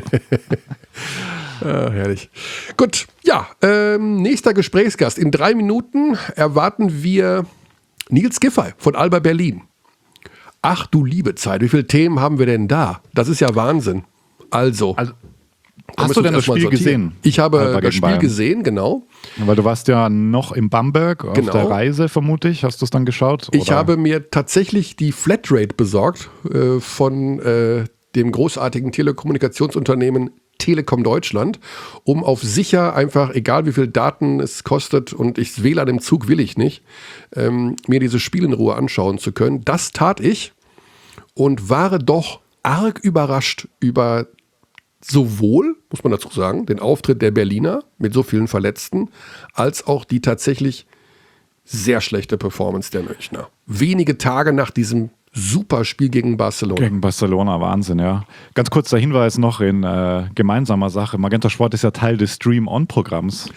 ah, herrlich. Gut, ja, ähm, nächster Gesprächsgast. In drei Minuten erwarten wir Nils Giffey von Alba Berlin. Ach du liebe Zeit, wie viele Themen haben wir denn da? Das ist ja Wahnsinn. Also, also hast du denn das Spiel sortieren. gesehen? Ich habe Alba das Spiel Bayern. gesehen, genau. Weil du warst ja noch in Bamberg auf genau. der Reise, vermute ich. Hast du es dann geschaut? Ich oder? habe mir tatsächlich die Flatrate besorgt äh, von äh, dem großartigen Telekommunikationsunternehmen Telekom Deutschland, um auf sicher einfach, egal wie viel Daten es kostet und ich W L A N im Zug will ich nicht, ähm, mir dieses Spiel in Ruhe anschauen zu können. Das tat ich und war doch arg überrascht über sowohl, muss man dazu sagen, den Auftritt der Berliner mit so vielen Verletzten, als auch die tatsächlich sehr schlechte Performance der Münchner. Wenige Tage nach diesem super Spiel gegen Barcelona. Gegen Barcelona, Wahnsinn, ja. Ganz kurz der Hinweis noch in äh, gemeinsamer Sache. Magenta Sport ist ja Teil des Stream-On-Programms.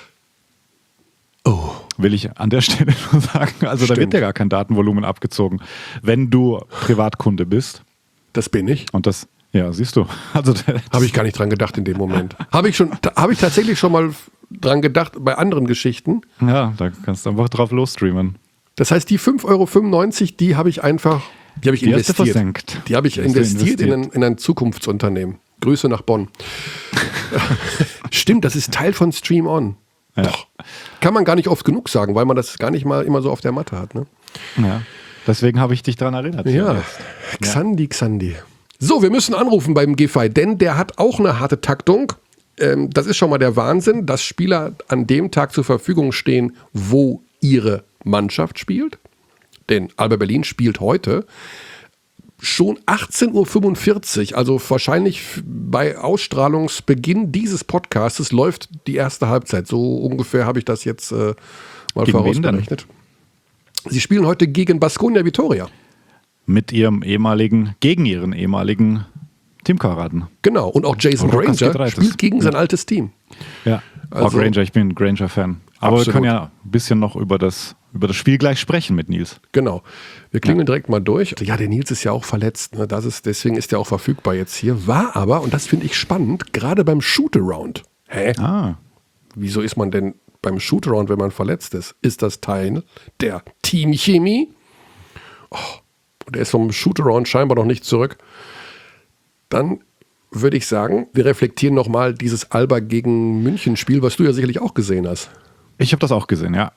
Oh. Will ich an der Stelle nur sagen. Also Stimmt. da wird ja gar kein Datenvolumen abgezogen, wenn du Privatkunde bist. Das bin ich. Und das Ja, siehst du. Also habe ich gar nicht dran gedacht in dem Moment. Habe ich schon, habe ich tatsächlich schon mal dran gedacht bei anderen Geschichten. Ja, da kannst du einfach drauf losstreamen. Das heißt, die fünf Euro fünfundneunzig, die habe ich einfach Die habe ich Die hast du investiert. versenkt. Die habe ich Die hast du investiert, in, ein, investiert. in ein Zukunftsunternehmen. Grüße nach Bonn. Stimmt, das ist Teil von Stream On. Ja. Doch. Kann man gar nicht oft genug sagen, weil man das gar nicht mal immer so auf der Matte hat. Ne? Ja. Deswegen habe ich dich daran erinnert. Ja, jetzt. Xandi, Xandi. So, wir müssen anrufen beim Giffey, denn der hat auch eine harte Taktung. Ähm, das ist schon mal der Wahnsinn, dass Spieler an dem Tag zur Verfügung stehen, wo ihre Mannschaft spielt. Denn Alba Berlin spielt heute schon achtzehn Uhr fünfundvierzig, also wahrscheinlich bei Ausstrahlungsbeginn dieses Podcastes läuft die erste Halbzeit. So ungefähr habe ich das jetzt äh, mal Gegen wen vorausberechnet. Sie spielen heute gegen Baskonia Vitoria. Mit ihrem ehemaligen, gegen ihren ehemaligen Teamkameraden. Genau, und auch Jason Rokas Granger Gedreites. spielt gegen sein altes Team. Ja, Also- auch Granger, ich bin ein Granger-Fan. Aber Absolut. wir können ja ein bisschen noch über das, über das Spiel gleich sprechen mit Nils. Genau. Wir klingeln direkt mal durch. Ja, der Nils ist ja auch verletzt. Ne? Das ist, deswegen ist er auch verfügbar jetzt hier. War aber, und das finde ich spannend, gerade beim Shoot-Around. Hä? Ah, Wieso ist man denn beim Shoot-Around, wenn man verletzt ist? Ist das Teil der Teamchemie? Oh, und er ist vom Shoot-Around scheinbar noch nicht zurück. Dann würde ich sagen, wir reflektieren nochmal dieses Alba gegen München-Spiel, was du ja sicherlich auch gesehen hast. ich habe das auch gesehen, ja.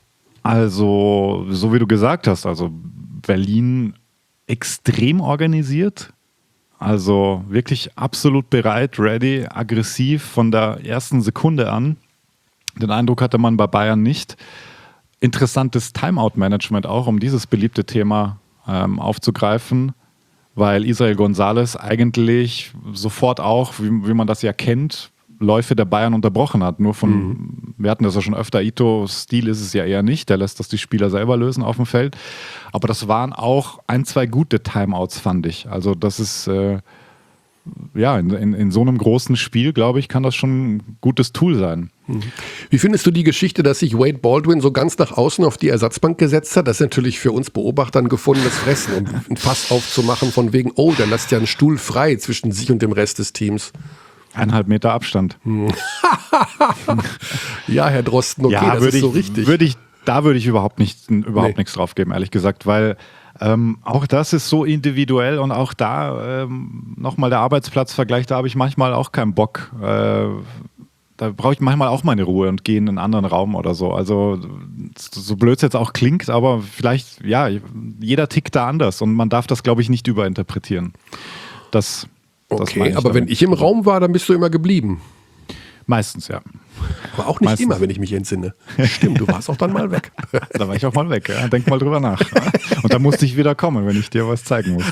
Also, so wie du gesagt hast, also Berlin extrem organisiert. Also wirklich absolut bereit, ready, aggressiv von der ersten Sekunde an. Den Eindruck hatte man bei Bayern nicht. Interessantes Timeout-Management auch, um dieses beliebte Thema ähm, aufzugreifen, weil Israel González eigentlich sofort auch, wie, wie man das ja kennt, Läufe der Bayern unterbrochen hat. Nur von, mhm. wir hatten das ja schon öfter, Ito-Stil ist es ja eher nicht, der lässt das die Spieler selber lösen auf dem Feld. Aber das waren auch ein, zwei gute Timeouts, fand ich. Also das ist, äh, ja, in, in, in so einem großen Spiel, glaube ich, kann das schon ein gutes Tool sein. Wie findest du die Geschichte, dass sich Wade Baldwin so ganz nach außen auf die Ersatzbank gesetzt hat? Das ist natürlich für uns Beobachter ein gefundenes Fressen, um ein Fass aufzumachen von wegen, oh, der lässt ja einen Stuhl frei zwischen sich und dem Rest des Teams. Eineinhalb Meter Abstand. Ja, Herr Drosten, okay, ja, das würde ist so ich, richtig. Würde ich, da würde ich überhaupt, nicht, überhaupt Nee. nichts drauf geben, ehrlich gesagt, weil ähm, auch das ist so individuell und auch da ähm, nochmal der Arbeitsplatzvergleich, da habe ich manchmal auch keinen Bock. Äh, da brauche ich manchmal auch meine Ruhe und gehe in einen anderen Raum oder so. Also so blöd es jetzt auch klingt, aber vielleicht, ja, jeder tickt da anders und man darf das, glaube ich, nicht überinterpretieren. Das, das meine Okay, ich aber wenn damit. ich im Raum war, dann bist du immer geblieben. Meistens, ja. Aber auch nicht Meistens. immer, wenn ich mich entsinne. Stimmt, du warst auch dann mal weg. Da war ich auch mal weg. Ja. Denk mal drüber nach. Und dann musste ich wieder kommen, wenn ich dir was zeigen muss.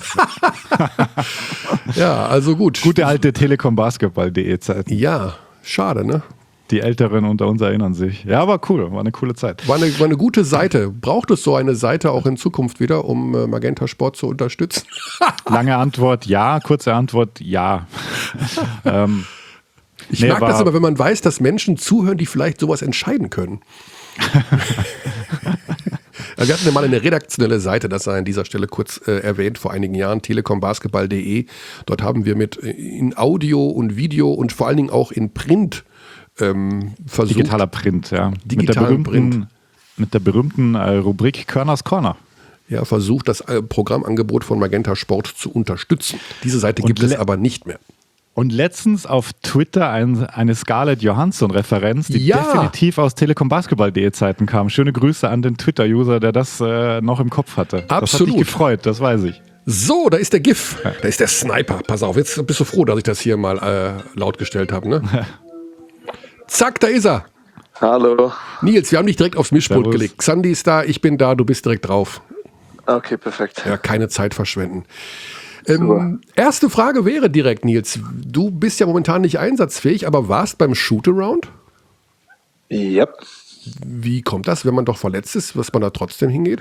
Ja, also gut. Gute alte telekombasketball.de Zeiten. Ja, schade, ne? Die Älteren unter uns erinnern sich. Ja, aber cool, war eine coole Zeit. War eine, war eine gute Seite. Braucht es so eine Seite auch in Zukunft wieder, um äh, Magenta Sport zu unterstützen? Lange Antwort ja, kurze Antwort ja. ähm, Ich Nee, mag das war- aber, wenn man weiß, dass Menschen zuhören, die vielleicht sowas entscheiden können. Ja, wir hatten ja mal eine redaktionelle Seite, das sei an dieser Stelle kurz äh, erwähnt, vor einigen Jahren, telekombasketball punkt de. Dort haben wir mit äh, in Audio und Video und vor allen Dingen auch in Print ähm, versucht. digitaler Print, ja. Digitalen mit der berühmten, mit der berühmten äh, Rubrik Körners Corner. Ja, versucht, das äh, Programmangebot von Magenta Sport zu unterstützen. Diese Seite Und gibt es le- aber nicht mehr. Und letztens auf Twitter ein, eine Scarlett Johansson-Referenz, die Ja. definitiv aus telekombasketball punkt de Zeiten kam. Schöne Grüße an den Twitter-User, der das äh, noch im Kopf hatte. Das hat Absolut. mich gefreut, das weiß ich. So, da ist der GIF. Da ist der Sniper. Pass auf, jetzt bist du froh, dass ich das hier mal äh, laut gestellt habe, ne? Zack, da ist er. Hallo. Nils, wir haben dich direkt aufs Mischpult Servus. gelegt. Xandi ist da, ich bin da, du bist direkt drauf. Okay, perfekt. Ja, keine Zeit verschwenden. Ähm, erste Frage wäre direkt, Nils. Du bist ja momentan nicht einsatzfähig, aber warst beim Shootaround? Yep. Wie kommt das, wenn man doch verletzt ist, dass man da trotzdem hingeht?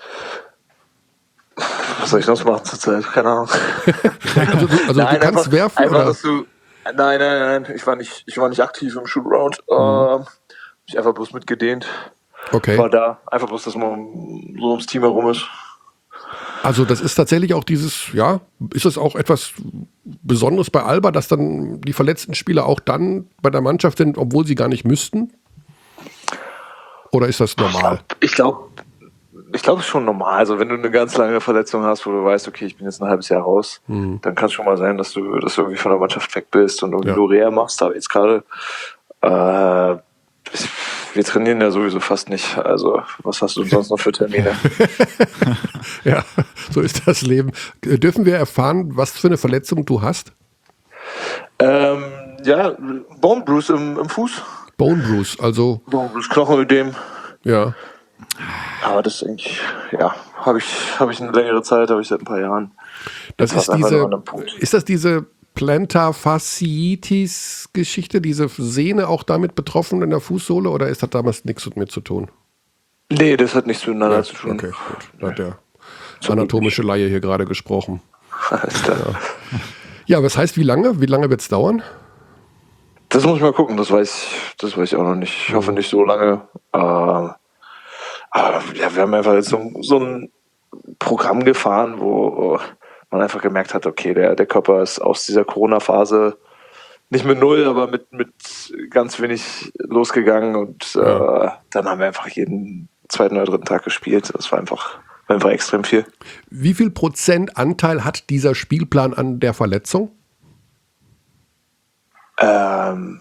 Was soll ich sonst machen zurzeit? Keine Ahnung. Also du, also du kannst einfach, werfen einfach, oder? dass du. Nein, nein, nein. Ich war nicht, ich war nicht aktiv im Shootaround. Mhm. Ähm, ich einfach bloß mitgedehnt. Okay. War da. Einfach bloß, dass man so ums Team herum ist. Also das ist tatsächlich auch dieses, ja, ist es auch etwas Besonderes bei Alba, dass dann die verletzten Spieler auch dann bei der Mannschaft sind, obwohl sie gar nicht müssten? Oder ist das normal? Ich glaube, ich glaube, es ist schon normal. Also wenn du eine ganz lange Verletzung hast, wo du weißt, okay, ich bin jetzt ein halbes Jahr raus, mhm. dann kann es schon mal sein, dass du, dass du irgendwie von der Mannschaft weg bist und irgendwie ja. nur Reha machst. Aber jetzt gerade, äh, wir trainieren ja sowieso fast nicht. Also was hast du sonst noch für Termine? Ja, so ist das Leben. Dürfen wir erfahren, was für eine Verletzung du hast? Ähm, ja, Bone Bruise im, im Fuß. Bone Bruise, also... Bone Bruise, Knochenödem. Ja. Aber das ist eigentlich, ja, habe ich, hab ich eine längere Zeit, habe ich seit ein paar Jahren. Das, das ist diese, ist das diese Plantar Fasciitis-Geschichte, diese Sehne auch damit betroffen in der Fußsohle oder ist das damals nichts mit mir zu tun? Nee, das hat nichts miteinander ja, zu tun. Okay, gut. Da hat der anatomische Laie hier gerade gesprochen. Alles klar. Ja. Ja, was heißt, wie lange? Wie lange wird es dauern? Das muss ich mal gucken, das weiß, das weiß ich auch noch nicht. Ich hoffe nicht so lange. Äh, aber ja, wir haben einfach jetzt so, so ein Programm gefahren, wo man einfach gemerkt hat, okay, der, der Körper ist aus dieser Corona-Phase nicht mit null, aber mit, mit ganz wenig losgegangen und ja. äh, dann haben wir einfach jeden zweiten oder dritten Tag gespielt. Das war einfach, war einfach extrem viel. Wie viel Prozent Anteil hat dieser Spielplan an der Verletzung? Ähm,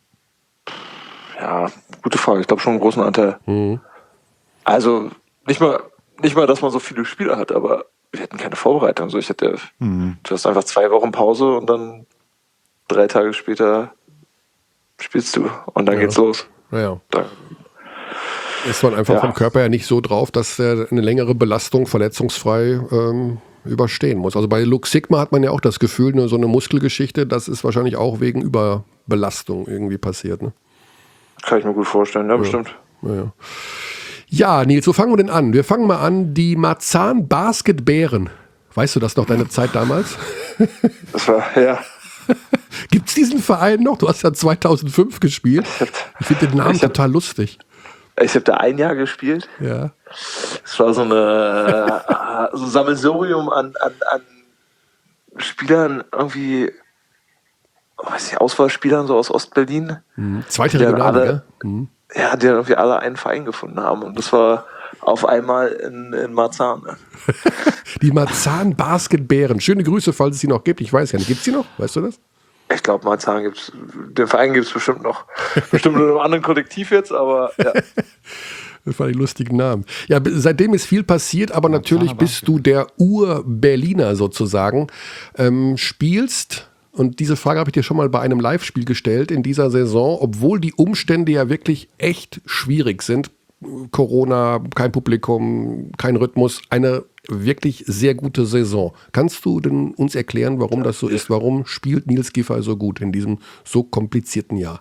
ja, gute Frage. Ich glaube schon einen großen Anteil. Mhm. Also nicht mal, nicht mal, dass man so viele Spieler hat, aber wir hatten keine Vorbereitung. So, ich hatte, mhm. du hast einfach zwei Wochen Pause und dann drei Tage später spielst du und dann ja. geht's los. Ja. Dann, ist man einfach ja. vom Körper ja nicht so drauf, dass er eine längere Belastung verletzungsfrei ähm, überstehen muss. Also bei Lux Sigma hat man ja auch das Gefühl, ne, so eine Muskelgeschichte, das ist wahrscheinlich auch wegen Überbelastung irgendwie passiert. Ne? Kann ich mir gut vorstellen, ja, ja. bestimmt. Ja, ja. Ja, Nils, wo fangen wir denn an? Wir fangen mal an, die Marzahn Basketbären. Weißt du das noch, deine Zeit damals? Das war, ja. Gibt es diesen Verein noch? Du hast ja zweitausendfünf gespielt. Ich finde den Namen hab, total lustig. Ich habe da ein Jahr gespielt. Ja. Es war so, eine, so ein Sammelsurium an, an, an Spielern, irgendwie, weiß ich, Auswahlspielern so aus Ostberlin. Mhm. Zweite Regionalliga. Mhm. Ja, die dann irgendwie alle einen Verein gefunden haben. Und das war auf einmal in, in Marzahn. Ne? Die Marzahn Basketbären. Schöne Grüße, falls es sie noch gibt. Ich weiß ja nicht. Gibt es sie noch? Weißt du das? Ich glaube, Marzahn gibt's, den Verein gibt es bestimmt noch. Bestimmt in einem anderen Kollektiv jetzt, aber ja. Das waren die lustigen Namen. Ja, seitdem ist viel passiert, aber natürlich bist du der Ur-Berliner sozusagen. Ähm, spielst... Und diese Frage habe ich dir schon mal bei einem Live-Spiel gestellt in dieser Saison, obwohl die Umstände ja wirklich echt schwierig sind. Corona, kein Publikum, kein Rhythmus, eine wirklich sehr gute Saison. Kannst du denn uns erklären, warum das so ist? Warum spielt Nils Giffey so gut in diesem so komplizierten Jahr?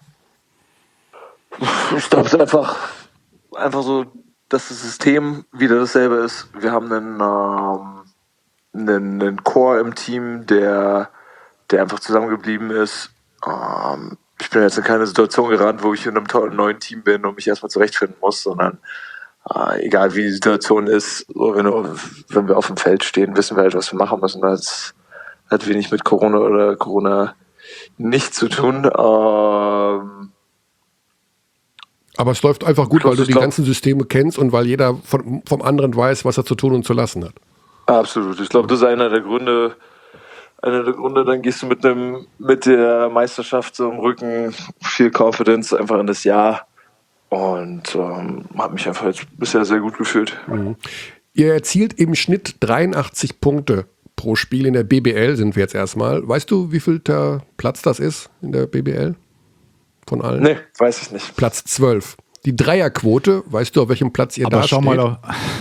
Ich glaube, es ist einfach, einfach so, dass das System wieder dasselbe ist. Wir haben einen, ähm, einen, einen Core im Team, der der einfach zusammengeblieben ist. Ähm, ich bin jetzt in keine Situation geraten, wo ich in einem tollen neuen Team bin und mich erstmal zurechtfinden muss, sondern äh, egal wie die Situation ist, so wenn, du, wenn wir auf dem Feld stehen, wissen wir halt, was wir machen müssen. Das hat wenig mit Corona oder Corona nicht zu tun. Ähm, Aber es läuft einfach gut, weil du die ganzen Systeme kennst und weil jeder von, vom anderen weiß, was er zu tun und zu lassen hat. Absolut. Ich glaube, das ist einer der Gründe, Einer der Gründe, dann gehst du mit einem mit der Meisterschaft so im Rücken, viel Confidence einfach in das Jahr und ähm, habe mich einfach jetzt bisher sehr gut gefühlt. Mhm. Ihr erzielt im Schnitt dreiundachtzig Punkte pro Spiel in der B B L, sind wir jetzt erstmal. Weißt du, wie viel der Platz das ist in der B B L von allen? Nee, weiß ich nicht. Platz zwölf. Die Dreierquote, weißt du, auf welchem Platz ihr Aber da schau steht? Mal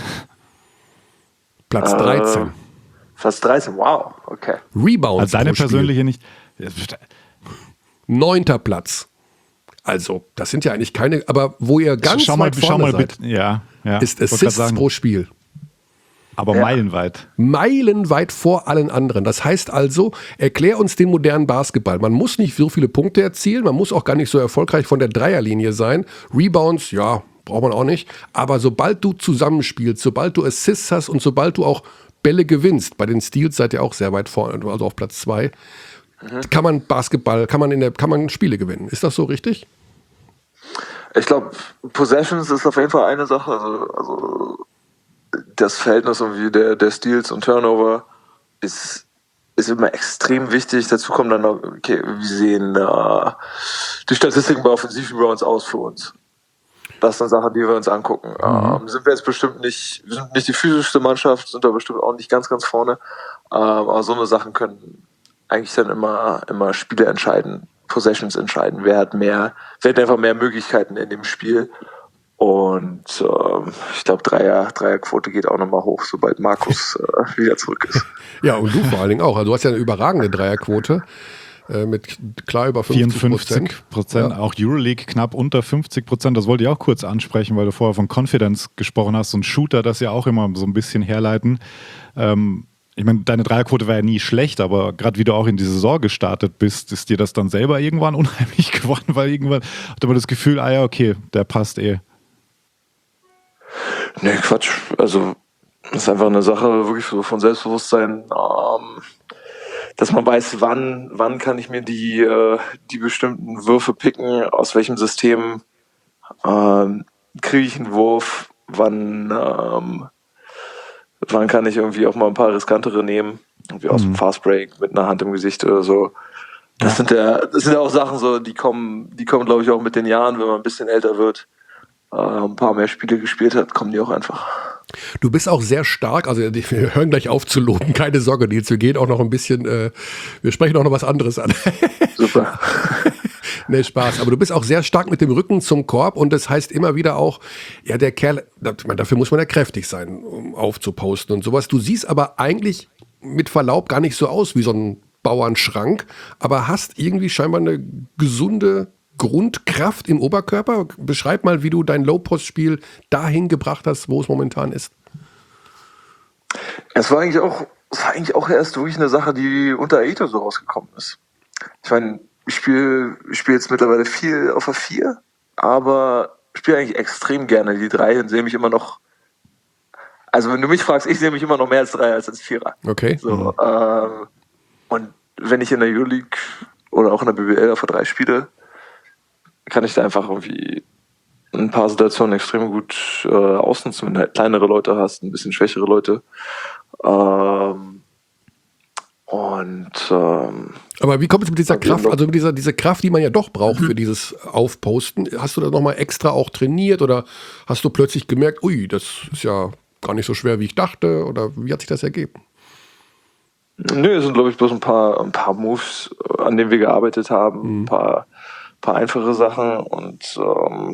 Platz dreizehn. Äh, Fast dreizehn, wow, okay. Rebounds also deine pro Spiel. persönliche nicht. Neunter Platz. Also, das sind ja eigentlich keine, aber wo ihr ganz schau mal, weit vorne schau mal seid, bitte. Ja, ja. ist Assists pro Spiel. Aber ja. meilenweit. Meilenweit vor allen anderen. Das heißt also, erklär uns den modernen Basketball. Man muss nicht so viele Punkte erzielen, man muss auch gar nicht so erfolgreich von der Dreierlinie sein. Rebounds, ja, braucht man auch nicht. Aber sobald du zusammenspielst, sobald du Assists hast und sobald du auch Bälle gewinnst, bei den Steals seid ihr auch sehr weit vorne, also auf Platz zwei, mhm. kann man Basketball, kann man in der, kann man Spiele gewinnen. Ist das so richtig? Ich glaube, Possessions ist auf jeden Fall eine Sache. Also, also das Verhältnis irgendwie der, der Steals und Turnover ist, ist immer extrem wichtig. Dazu kommt dann noch, okay, wie sehen äh, die Statistiken bei Offensiv-Rebounds aus für uns? Das sind Sachen, die wir uns angucken. Mhm. Ähm, sind wir jetzt bestimmt nicht, wir sind nicht die physischste Mannschaft, sind da bestimmt auch nicht ganz, ganz vorne. Ähm, aber so eine Sachen können eigentlich dann immer, immer Spiele entscheiden, Possessions entscheiden. Wer hat mehr, wer hat einfach mehr Möglichkeiten in dem Spiel. Und ähm, ich glaube, Dreier, Dreierquote geht auch nochmal hoch, sobald Markus äh, wieder zurück ist. Ja, und du vor allen Dingen auch. Also du hast ja eine überragende Dreierquote äh, mit klar über fünfzig Prozent. vierundfünfzig Prozent, ja. Auch Euroleague knapp unter fünfzig Prozent. Das wollte ich auch kurz ansprechen, weil du vorher von Confidence gesprochen hast. So ein Shooter, das ja auch immer so ein bisschen herleiten. Ähm, ich meine, deine Dreierquote war ja nie schlecht, aber gerade wie du auch in die Saison gestartet bist, ist dir das dann selber irgendwann unheimlich geworden, weil irgendwann hat man das Gefühl, ah ja, okay, der passt eh. Nee, Quatsch. Also, das ist einfach eine Sache wirklich so von Selbstbewusstsein, ähm, dass man weiß, wann, wann kann ich mir die, äh, die bestimmten Würfe picken, aus welchem System ähm, kriege ich einen Wurf, wann, ähm, wann kann ich irgendwie auch mal ein paar riskantere nehmen, irgendwie aus dem Fastbreak mit einer Hand im Gesicht oder so. Das sind ja, das sind ja auch Sachen so, die kommen, die kommen, glaube ich, auch mit den Jahren, wenn man ein bisschen älter wird. ein paar mehr Spiele gespielt hat, kommen die auch einfach. Du bist auch sehr stark, also wir hören gleich auf zu loben, keine Sorge, Nils, wir gehen auch noch ein bisschen, äh, wir sprechen auch noch was anderes an. Super. Nee, Spaß, aber du bist auch sehr stark mit dem Rücken zum Korb und das heißt immer wieder auch, ja, der Kerl, dafür muss man ja kräftig sein, um aufzuposten und sowas. Du siehst aber eigentlich mit Verlaub gar nicht so aus wie so ein Bauernschrank, aber hast irgendwie scheinbar eine gesunde Grundkraft im Oberkörper. Beschreib mal, wie du dein Low-Post-Spiel dahin gebracht hast, wo es momentan ist. Es war eigentlich auch, es war eigentlich auch erst wirklich eine Sache, die unter Aito so rausgekommen ist. Ich meine, ich spiele ich spiel jetzt mittlerweile viel auf der vier, aber ich spiele eigentlich extrem gerne die drei und sehe mich immer noch, also wenn du mich fragst, ich sehe mich immer noch mehr als drei als als Vierer. Okay. So, mhm. ähm, und wenn ich in der Euroleague oder auch in der B B L auf der drei spiele, kann ich da einfach irgendwie ein paar Situationen extrem gut äh, ausnutzen, wenn du halt kleinere Leute hast, ein bisschen schwächere Leute. Ähm, und ähm, aber wie kommt es mit dieser Kraft, also mit dieser diese Kraft, die man ja doch braucht mhm. für dieses Aufposten? Hast du das nochmal extra auch trainiert oder hast du plötzlich gemerkt, ui, das ist ja gar nicht so schwer, wie ich dachte? Oder wie hat sich das ergeben? Nö, es sind, glaube ich, bloß ein paar, ein paar Moves, an denen wir gearbeitet haben, mhm. ein paar paar einfache Sachen und ähm,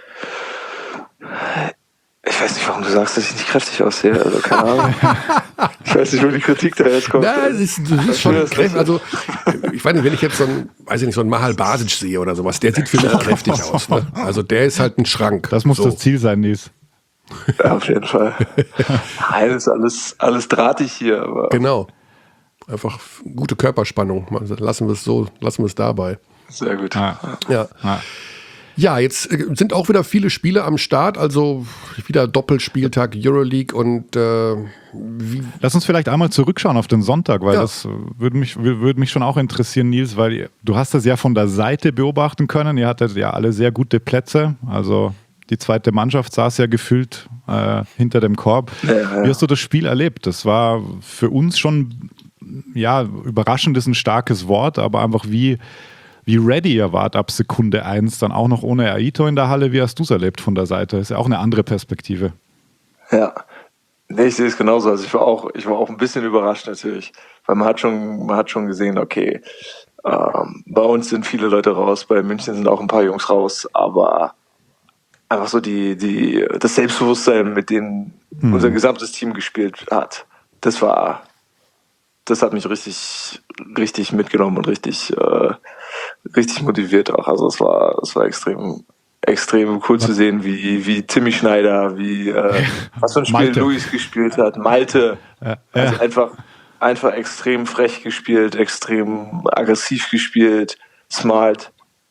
ich weiß nicht, warum du sagst, dass ich nicht kräftig aussehe. Also keine Ahnung. Ich weiß nicht, wo die Kritik da jetzt kommt. Na, das ist, das ist schon kräftig. Also ich weiß nicht, wenn ich jetzt so ein, weiß ich nicht, so einen Mahal Basic sehe oder sowas, der sieht für mich kräftig aus. Ne? Also der ist halt ein Schrank. Das muss so das Ziel sein, Nies. Ja, auf jeden Fall. Nein, ist alles, alles drahtig hier. Aber genau. Einfach gute Körperspannung. Lassen wir es so, lassen wir es dabei. Sehr gut. Ja. Ja. ja. Ja, jetzt sind auch wieder viele Spiele am Start, also wieder Doppelspieltag Euroleague und äh, wie lass uns vielleicht einmal zurückschauen auf den Sonntag, weil ja. das würde mich, würde mich schon auch interessieren, Nils, weil du hast das ja von der Seite beobachten können, ihr hattet ja alle sehr gute Plätze, also die zweite Mannschaft saß ja gefühlt äh, hinter dem Korb. Ja, ja. Wie hast du das Spiel erlebt? Das war für uns schon, ja, überraschend ist ein starkes Wort, aber einfach wie Wie ready ihr wart ab Sekunde eins, dann auch noch ohne Aito in der Halle. Wie hast du es erlebt von der Seite? Ist ja auch eine andere Perspektive. Ja, nee, ich sehe es genauso. Also ich war auch, ich war auch ein bisschen überrascht natürlich, weil man hat schon, man hat schon gesehen, okay, ähm, bei uns sind viele Leute raus, bei München sind auch ein paar Jungs raus, aber einfach so die, die, das Selbstbewusstsein, mit dem mhm. unser gesamtes Team gespielt hat, das war, das hat mich richtig, richtig mitgenommen und richtig, äh, richtig motiviert auch. Also es war, es war extrem, extrem cool zu sehen, wie, wie Timmy Schneider, wie äh, was für ein Spiel Malte. Luis gespielt hat, Malte. Ja, also ja. einfach, einfach extrem frech gespielt, extrem aggressiv gespielt, smart.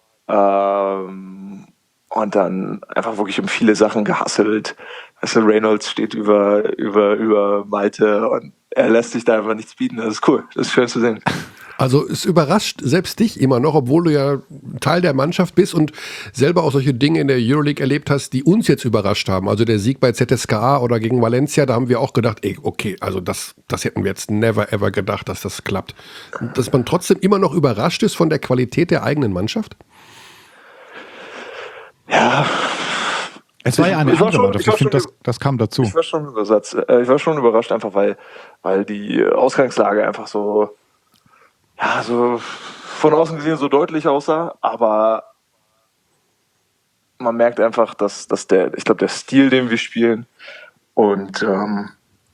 Ähm, und dann einfach wirklich um viele Sachen gehustelt. Also Reynolds steht über, über, über Malte und er lässt sich da einfach nichts bieten. Das ist cool, das ist schön zu sehen. Also es überrascht selbst dich immer noch, obwohl du ja Teil der Mannschaft bist und selber auch solche Dinge in der Euroleague erlebt hast, die uns jetzt überrascht haben. Also der Sieg bei Z S K A oder gegen Valencia, da haben wir auch gedacht, ey, okay, also das, das hätten wir jetzt never ever gedacht, dass das klappt. Und dass man trotzdem immer noch überrascht ist von der Qualität der eigenen Mannschaft? Ja. Es war ja eine Ich war andere schon- Mannschaft. ich war Ich finde, das, schon- das kam dazu. Ich war schon überrascht, äh, ich war schon überrascht, einfach weil, weil die Ausgangslage einfach so, ja, so von außen gesehen so deutlich aussah, aber man merkt einfach, dass, dass der, ich glaube, der Stil, den wir spielen und ähm,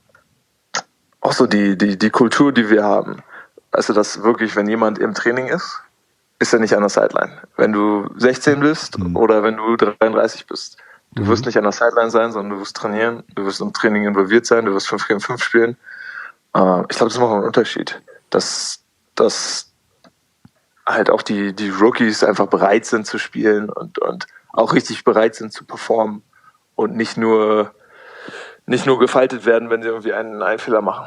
auch so die, die, die Kultur, die wir haben, also dass wirklich, wenn jemand im Training ist, ist er nicht an der Sideline. Wenn du sechzehn bist oder wenn du dreiunddreißig bist. Du wirst nicht an der Sideline sein, sondern du wirst trainieren, du wirst im Training involviert sein, du wirst fünf gegen fünf spielen. Äh, ich glaube, das macht einen Unterschied. Dass, dass halt auch die, die Rookies einfach bereit sind zu spielen und, und auch richtig bereit sind zu performen und nicht nur, nicht nur gefaltet werden, wenn sie irgendwie einen, einen Fehler machen.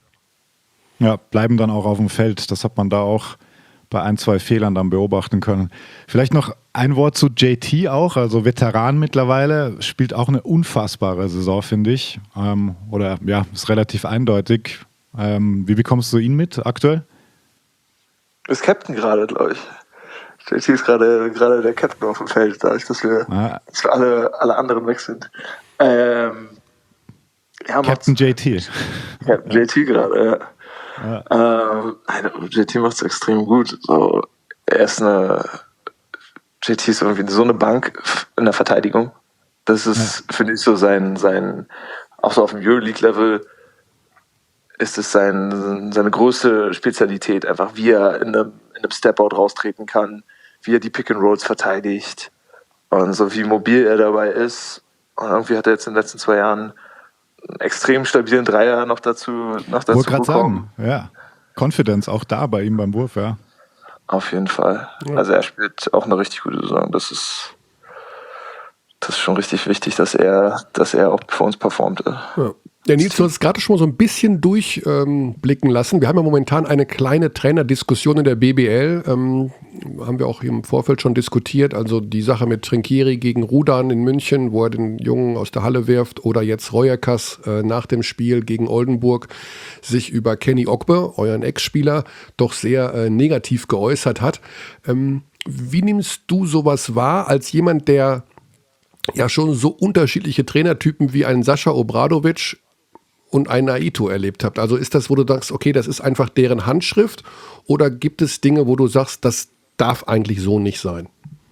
Ja, bleiben dann auch auf dem Feld. Das hat man da auch bei ein, zwei Fehlern dann beobachten können. Vielleicht noch ein Wort zu J T auch, also Veteran mittlerweile, spielt auch eine unfassbare Saison, finde ich. Ähm, oder ja, ist relativ eindeutig. Ähm, wie bekommst du ihn mit aktuell? Ist Captain gerade, glaube ich. J T ist gerade gerade der Captain auf dem Feld, dadurch, dass wir, Ah. dass wir alle, alle anderen weg sind. Ähm, ja, Captain J T. Captain J T gerade, ja. Ja. Ähm, nein, J T macht es extrem gut. So, er ist eine. J T ist irgendwie so eine Bank in der Verteidigung. Das ist, ja. finde ich, so sein, sein, auch so auf dem Euroleague-Level ist es sein, seine größte Spezialität, einfach wie er in einem, in einem Step-Out raustreten kann, wie er die Pick-and-Rolls verteidigt und so wie mobil er dabei ist. Und irgendwie hat er jetzt in den letzten zwei Jahren einen extrem stabilen Dreier noch dazu, noch dazu Wollte gerade bekommen. sagen, ja. Confidence auch da bei ihm beim Wurf, ja. Auf jeden Fall. Also er spielt auch eine richtig gute Saison. Das ist, das ist schon richtig wichtig, dass er, dass er auch für uns performt. Ja. Der Nils, du hast es gerade schon mal so ein bisschen durchblicken ähm, lassen. Wir haben ja momentan eine kleine Trainerdiskussion in der B B L. Ähm, haben wir auch im Vorfeld schon diskutiert. Also die Sache mit Trinkieri gegen Rudan in München, wo er den Jungen aus der Halle wirft. Oder jetzt Royakas äh, nach dem Spiel gegen Oldenburg sich über Kenny Ogbe, euren Ex-Spieler, doch sehr äh, negativ geäußert hat. Ähm, wie nimmst du sowas wahr als jemand, der ja schon so unterschiedliche Trainertypen wie einen Sascha Obradovic und einen Aito erlebt habt? Also ist das, wo du sagst, okay, das ist einfach deren Handschrift, oder gibt es Dinge, wo du sagst, das darf eigentlich so nicht sein?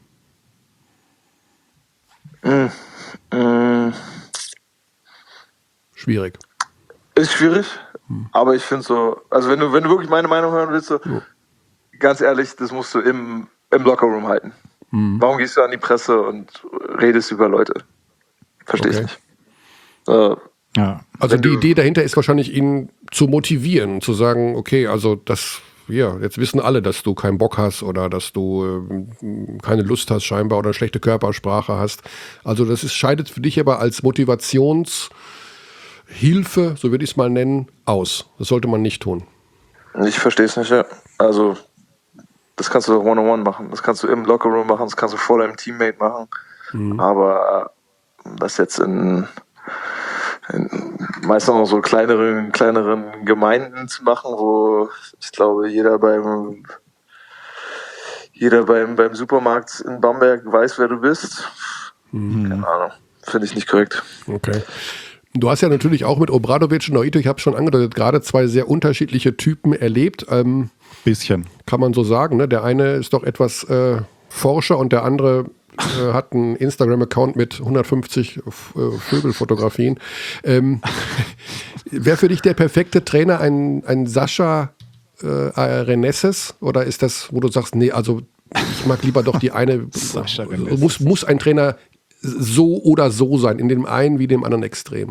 Mm, mm. Schwierig. Ist schwierig, hm. aber ich finde so, also wenn du, wenn du wirklich meine Meinung hören willst, so, ja. ganz ehrlich, das musst du im, im Lockerroom halten. Hm. Warum gehst du an die Presse und redest über Leute? Verstehe okay. ich nicht. Äh, Ja. Also die Idee dahinter ist wahrscheinlich, ihn zu motivieren, zu sagen, okay, also das, ja, jetzt wissen alle, dass du keinen Bock hast oder dass du äh, keine Lust hast scheinbar oder eine schlechte Körpersprache hast. Also das ist, scheidet für dich aber als Motivationshilfe, so würde ich es mal nennen, aus. Das sollte man nicht tun. Ich verstehe es nicht, ja. Also das kannst du one-on-one machen, das kannst du im Lockerroom machen, das kannst du vor deinem Teammate machen, mhm. aber das jetzt in meistens noch so kleineren, kleineren Gemeinden zu machen, wo ich glaube, jeder beim jeder beim, beim Supermarkt in Bamberg weiß, wer du bist. Mhm. Keine Ahnung. Finde ich nicht korrekt. Okay. Du hast ja natürlich auch mit Obradovic und Aito, ich habe es schon angedeutet, gerade zwei sehr unterschiedliche Typen erlebt. Ähm, Bisschen. Kann man so sagen, ne? Der eine ist doch etwas äh, forscher und der andere äh, hat einen Instagram-Account mit hundertfünfzig äh, Vögelfotografien. Ähm, Wäre für dich der perfekte Trainer ein, ein Sascha äh, Renesses, oder ist das, wo du sagst, nee, also ich mag lieber doch die eine, muss, muss ein Trainer so oder so sein, in dem einen wie dem anderen Extrem?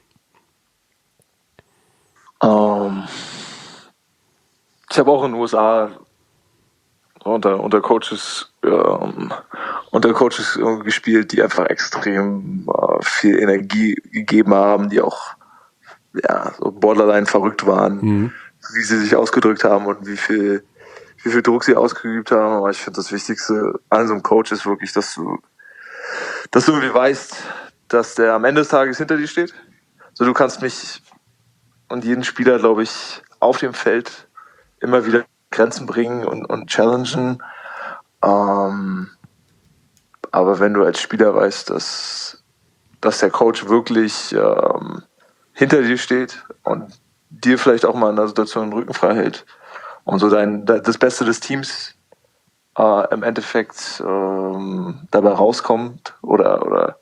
Um, ich habe auch in den U S A unter, unter Coaches ähm, unter Coaches gespielt, die einfach extrem äh, viel Energie gegeben haben, die auch ja, so borderline verrückt waren, mhm. wie sie sich ausgedrückt haben und wie viel wie viel Druck sie ausgeübt haben, aber ich finde das Wichtigste an so einem Coach ist wirklich, dass du, dass du irgendwie weißt, dass der am Ende des Tages hinter dir steht. So, du kannst mich und jeden Spieler, glaube ich, auf dem Feld immer wieder Grenzen bringen und, und challengen. Ähm, aber wenn du als Spieler weißt, dass, dass der Coach wirklich ähm, hinter dir steht und dir vielleicht auch mal in der Situation den Rücken frei hält und so dein, das Beste des Teams äh, im Endeffekt ähm, dabei rauskommt oder, oder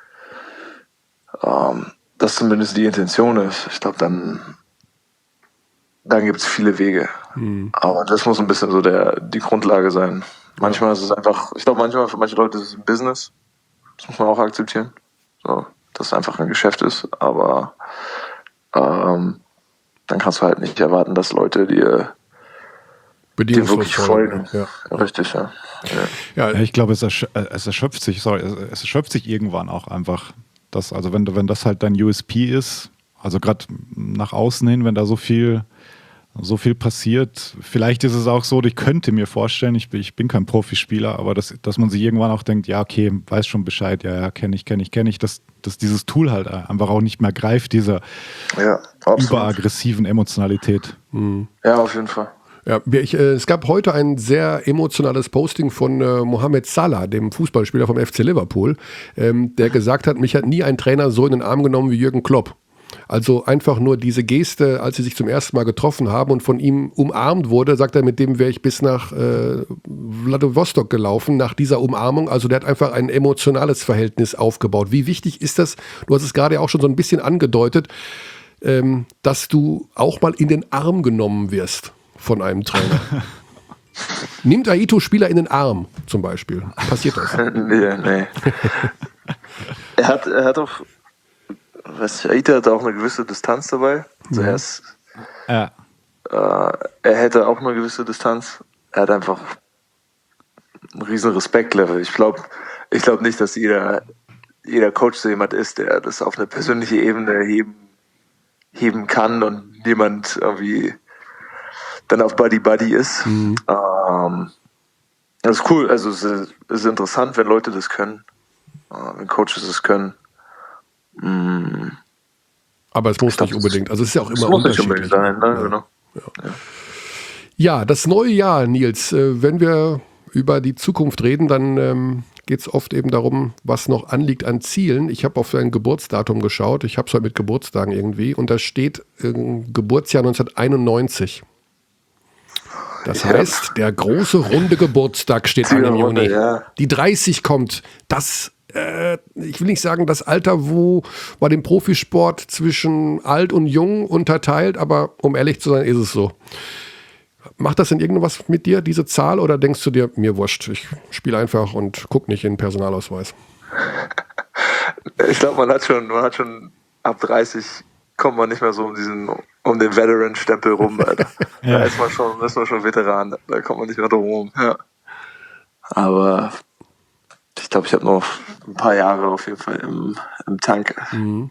ähm, das zumindest die Intention ist, ich glaube, dann, dann gibt es viele Wege. Mhm. Aber das muss ein bisschen so der, die Grundlage sein. Manchmal ist es einfach, ich glaube, manchmal für manche Leute ist es ein Business. Das muss man auch akzeptieren. So, dass es einfach ein Geschäft ist. Aber ähm, dann kannst du halt nicht erwarten, dass Leute dir, dir wirklich folgen. Ja. Richtig, ja. Ja. ja. Ich glaube, es, ersch- es erschöpft sich, sorry, es erschöpft sich irgendwann auch einfach. Das, also wenn, wenn das halt dein U S P ist, also gerade nach außen hin, wenn da so viel so viel passiert. Vielleicht ist es auch so, ich könnte mir vorstellen, ich bin, ich bin kein Profispieler, aber dass, dass man sich irgendwann auch denkt, ja, okay, weiß schon Bescheid, ja, ja, kenne ich, kenne ich, kenne ich, dass, dass dieses Tool halt einfach auch nicht mehr greift, dieser ja, überaggressiven Emotionalität. Mhm. Ja, auf jeden Fall. Ja, ich, äh, es gab heute ein sehr emotionales Posting von äh, Mohamed Salah, dem Fußballspieler vom F C Liverpool, ähm, der gesagt hat, mich hat nie ein Trainer so in den Arm genommen wie Jürgen Klopp. Also einfach nur diese Geste, als sie sich zum ersten Mal getroffen haben und von ihm umarmt wurde, sagt er, mit dem wäre ich bis nach äh, Vladivostok gelaufen, nach dieser Umarmung. Also der hat einfach ein emotionales Verhältnis aufgebaut. Wie wichtig ist das, du hast es gerade auch schon so ein bisschen angedeutet, ähm, dass du auch mal in den Arm genommen wirst von einem Trainer? Nimmt Aito Spieler in den Arm zum Beispiel? Passiert das? nee, nee. er hat, er hat auch Was, Aito hat auch eine gewisse Distanz dabei. Also er, ist, ja. äh, er hätte auch eine gewisse Distanz. Er hat einfach einen riesen Respektlevel. Ich glaube ich glaub nicht, dass jeder, jeder Coach so jemand ist, der das auf eine persönliche Ebene heben, heben kann und jemand irgendwie dann auf Buddy-Buddy ist. Mhm. Ähm, das ist cool. Also es ist, es ist interessant, wenn Leute das können, äh, wenn Coaches das können. Aber es muss nicht unbedingt. Also es ist ja auch immer unterschiedlich. Sein, ne? Ja. Genau. Ja. Ja, das neue Jahr, Nils. Wenn wir über die Zukunft reden, dann ähm, geht es oft eben darum, was noch anliegt an Zielen. Ich habe auf dein Geburtsdatum geschaut. Ich habe es heute mit Geburtstagen irgendwie. Und da steht äh, Geburtsjahr neunzehnhunderteinundneunzig. Das ja. heißt, der große runde Geburtstag steht an im Juni. Ja. Die dreißig kommt. Das ich will nicht sagen, das Alter, wo bei dem Profisport zwischen alt und jung unterteilt, aber um ehrlich zu sein, ist es so. Macht das denn irgendwas mit dir, diese Zahl, oder denkst du dir, mir wurscht, ich spiele einfach und guck nicht in den Personalausweis? Ich glaube, man hat schon, man hat schon ab dreißig kommt man nicht mehr so um diesen, um den Veteran-Stempel rum, Alter. ja. Da ist man schon, ist man schon Veteran, da kommt man nicht mehr drum rum. Ja. Aber ich glaube, ich habe noch ein paar Jahre auf jeden Fall im, im Tank. Mhm.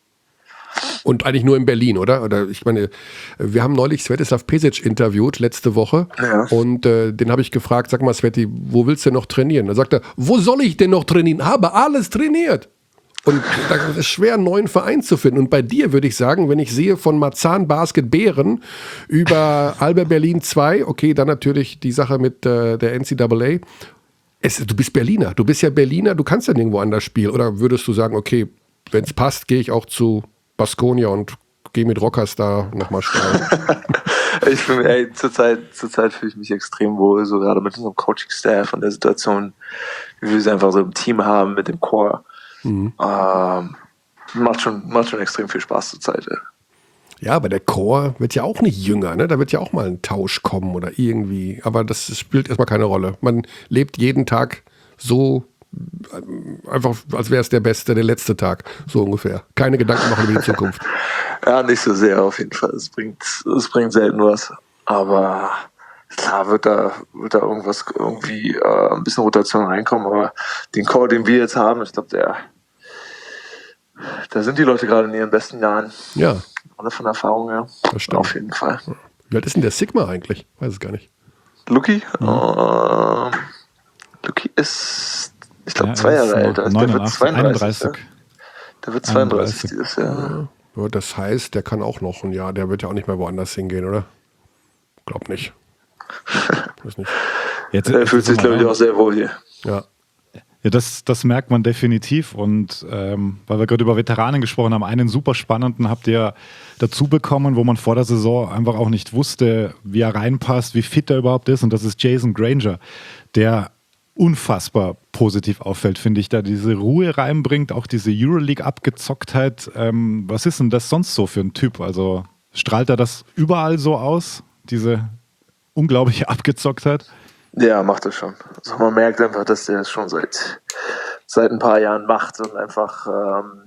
Und eigentlich nur in Berlin, oder? Oder ich meine, wir haben neulich Svetislav Pesic interviewt, letzte Woche. Ja. Und äh, den habe ich gefragt, sag mal Sveti, wo willst du denn noch trainieren? Da sagt er, wo soll ich denn noch trainieren? Habe alles trainiert. Und da ist es schwer, einen neuen Verein zu finden. Und bei dir würde ich sagen, wenn ich sehe von Marzahn Basket Bären über Alba Berlin zwei, okay, dann natürlich die Sache mit äh, der N C A A. Es, du bist Berliner, du bist ja Berliner, du kannst ja nirgendwo anders spielen. Oder würdest du sagen, okay, wenn es passt, gehe ich auch zu Baskonia und gehe mit Rockers da nochmal steil? Ich fühle mich, ey, zurzeit, zurzeit fühle ich mich extrem wohl, so gerade mit unserem Coaching-Staff und der Situation, wie wir es einfach so im Team haben, mit dem Core. Mhm. Ähm, macht schon, macht schon extrem viel Spaß zurzeit. Ey. Ja, aber der Chor wird ja auch nicht jünger, ne? Da wird ja auch mal ein Tausch kommen oder irgendwie. Aber das spielt erstmal keine Rolle. Man lebt jeden Tag so einfach, als wäre es der beste, der letzte Tag, so ungefähr. Keine Gedanken machen über die Zukunft. Ja, nicht so sehr auf jeden Fall. Es bringt, es bringt selten was. Aber klar wird da, wird da irgendwas, irgendwie äh, ein bisschen Rotation reinkommen. Aber den Core, den wir jetzt haben, ich glaube, der, da sind die Leute gerade in ihren besten Jahren. Ja. Alle von Erfahrung her. Das stimmt. Auf jeden Fall. Wie alt ist denn der Sigma eigentlich? Weiß es gar nicht. Luki? Mhm. Ähm, Luki ist, ich glaube, Ja, zwei er Jahre ist älter. Der wird neunundachtzig, zweiunddreißig. einunddreißig. Ja? Der wird zweiunddreißig einunddreißig. dieses Jahr. Ja, das heißt, der kann auch noch ein Jahr. Der wird ja auch nicht mehr woanders hingehen, oder? Glaub nicht. Weiß nicht. Jetzt, Er jetzt fühlt ist sich, er glaube ich, mal- auch sehr wohl hier. Ja. Ja, das, das merkt man definitiv. Und ähm, weil wir gerade über Veteranen gesprochen haben, einen super spannenden habt ihr dazu bekommen, wo man vor der Saison einfach auch nicht wusste, wie er reinpasst, wie fit er überhaupt ist. Und das ist Jason Granger, der unfassbar positiv auffällt, finde ich, da diese Ruhe reinbringt, auch diese Euroleague-Abgezocktheit. Ähm, was ist denn das sonst so für ein Typ? Also strahlt er das überall so aus, diese unglaubliche Abgezocktheit? Ja, macht er schon. Also man merkt einfach, dass der es schon seit, seit ein paar Jahren macht und einfach ähm,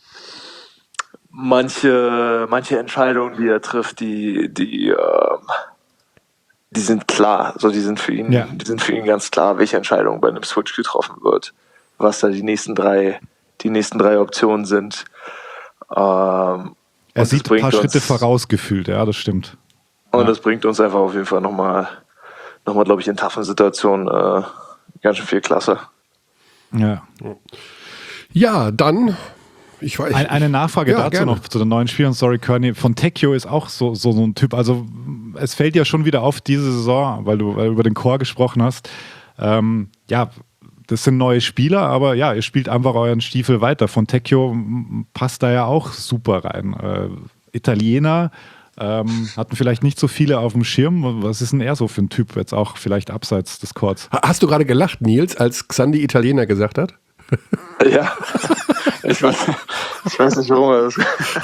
manche, manche Entscheidungen, die er trifft, die, die, ähm, die sind klar. Also die sind für ihn, Ja. die sind für ihn ganz klar, welche Entscheidung bei einem Switch getroffen wird, was da die nächsten drei, die nächsten drei Optionen sind. Ähm, Er und das sieht ein bringt paar uns- Schritte vorausgefühlt, ja, das stimmt. Und Ja. das bringt uns einfach auf jeden Fall nochmal, nochmal, glaube ich, in taffen Situationen äh, ganz schön viel Klasse. Ja. Ja, dann. Ich weiß, Ein, eine Nachfrage Ja, dazu gerne. noch zu den neuen Spielern. Sorry, Kearney. Von Tecchio ist auch so, so, so ein Typ. Also, es fällt ja schon wieder auf diese Saison, weil du, weil du über den Chor gesprochen hast. Ähm, ja, das sind neue Spieler, aber ja, ihr spielt einfach euren Stiefel weiter. Von Tecchio m, passt da ja auch super rein. Äh, Italiener. Ähm, hatten vielleicht nicht so viele auf dem Schirm. Was ist denn er so für ein Typ, jetzt auch vielleicht abseits des Courts? Ha- Hast du gerade gelacht, Nils, als Xandi Italiener gesagt hat? Ja, ich weiß, ich weiß nicht, warum er das.